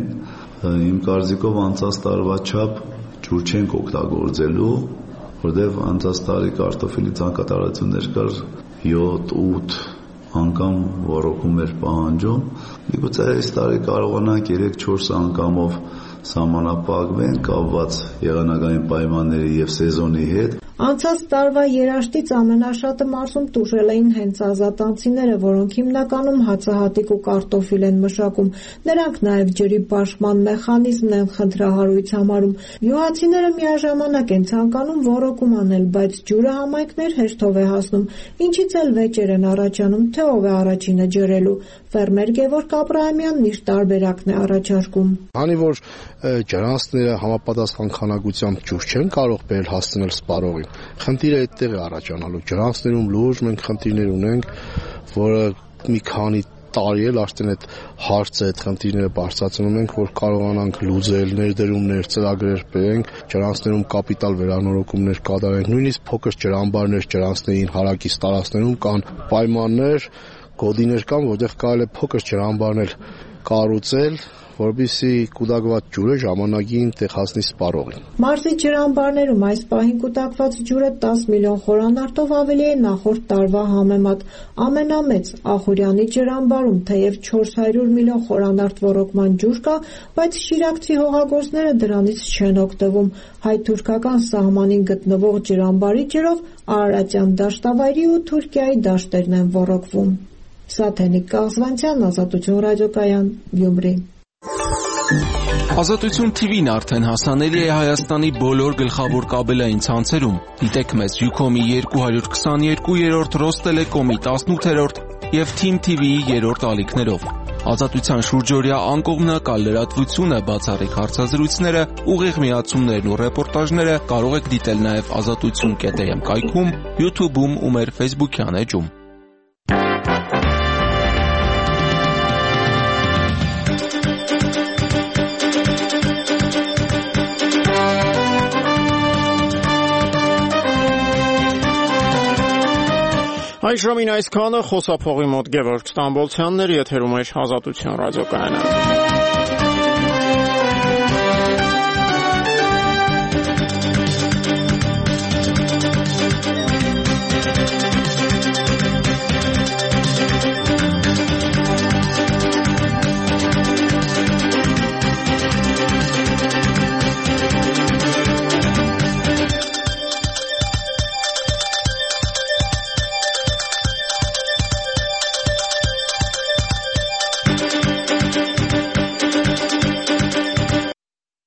իմ կարծիքով անցած տարվա չափ ջուր չենք օգտագործելու, որտեղ անցած տարի կարտոֆիլի ցանկատարություններ կար յոթ ութ անգամ ոռոգում էր պահանջում։ Միգուցե այս տարի կարողանանք երեք չորս անգամով սահմանափակվեն կապված եղանակային պայմանների եւ սեզոնի հետ։ Անցած տարվա երաշտից ամենաշատը մարզում տուժել էին հենց ազատանցիները, որոնք հիմնականում հացահատիկ ու կարտոֆիլ են մշակում։ Նրանք նաև ջրի բաշխման մեխանիզմն են խնդրահարույց համարում։ Գյուղացիները միաժամանակ են ցանկանում ոռոգում անել, բայց ջուրը համայնքներ հեշտով է հասնում, ինչից էլ վեճեր են առաջանում, թե ով է առաջինը ջրելու։ Ֆերմեր Գևորգ Աբրահամյանն իր տարբերակն է առաջարկում։ Քանի որ ջրանցները համապատասխան քանակությամբ ջուր չեն կարող բերել հասցնել սպառողին, խնդիրը այդտեղ է առաջանալու։ Ջրանցներում լուրջ մենք խնդիրներ ունենք, որը մի քանի տարի էլ արդեն այդ հարցը, այդ խնդիրները բարձրացնում ենք, որ կարողանանք լուծել, ներդրումներ, ծրագրեր բերենք, ջրանցներում կապիտալ վերանորոգումներ կատարենք, նույնիսկ փոքր ջրամբարներ ջրանցներին հարակից տարածքներում կան պայմաններ, գոտիներ կան, որտեղ կարելի է փոքր ջրամբարներ կառուցել, որպեսզի կուտակված ջուրը ժամանակին տեղ հասնի սպառողին։ Մարզի ջրամբարներում այս պահին կուտակված ջուրը տասը միլիոն խորանարդով ավելի է նախորդ տարվա համեմատ։ Ամենամեծ Ախուրյանի ջրամբարում թեև չորս հարյուր միլիոն խորանարդ ոռոգման ջուր կա, բայց շիրակցի հողագործները դրանից չեն օգտվում։ Հայ-թուրքական սահմանին գտնվող ջրամբարի ջրով Արարատյան դաշտավայրի ու Թուրքիայի դաշտերն են ոռոգվում։ Սաթենիկ Կաղզվանցյան, Ազատություն ռադիոկայան, Գյումրի։ Ազատություն թիվին արդեն հասանելի է Հայաստանի բոլոր գլխավոր կաբելային ցանցերում։ Դիտեք մեզ Յուքոմի երկու քսաներկու, Ռոստելեկոմի տասնութ և Թիմ թի վիի երրորդ ալիքներով։ Ազատության շուրջօրյա անկողմնակալ լրատվությունը, բացառիկ հարցազրույցները, ուղիղ միացումներն ու ռեպորտաժները կարող եք դիտել նաև ազատություն կետ էմ կայքում, YouTube-ում ու մեր Facebook-յան էջում։ Այժմին այսքանը, խոսափողի մոտ Գևորգ Ստամբոլցյանն էր, եթերում էր Ազատություն ռադիոկայանը։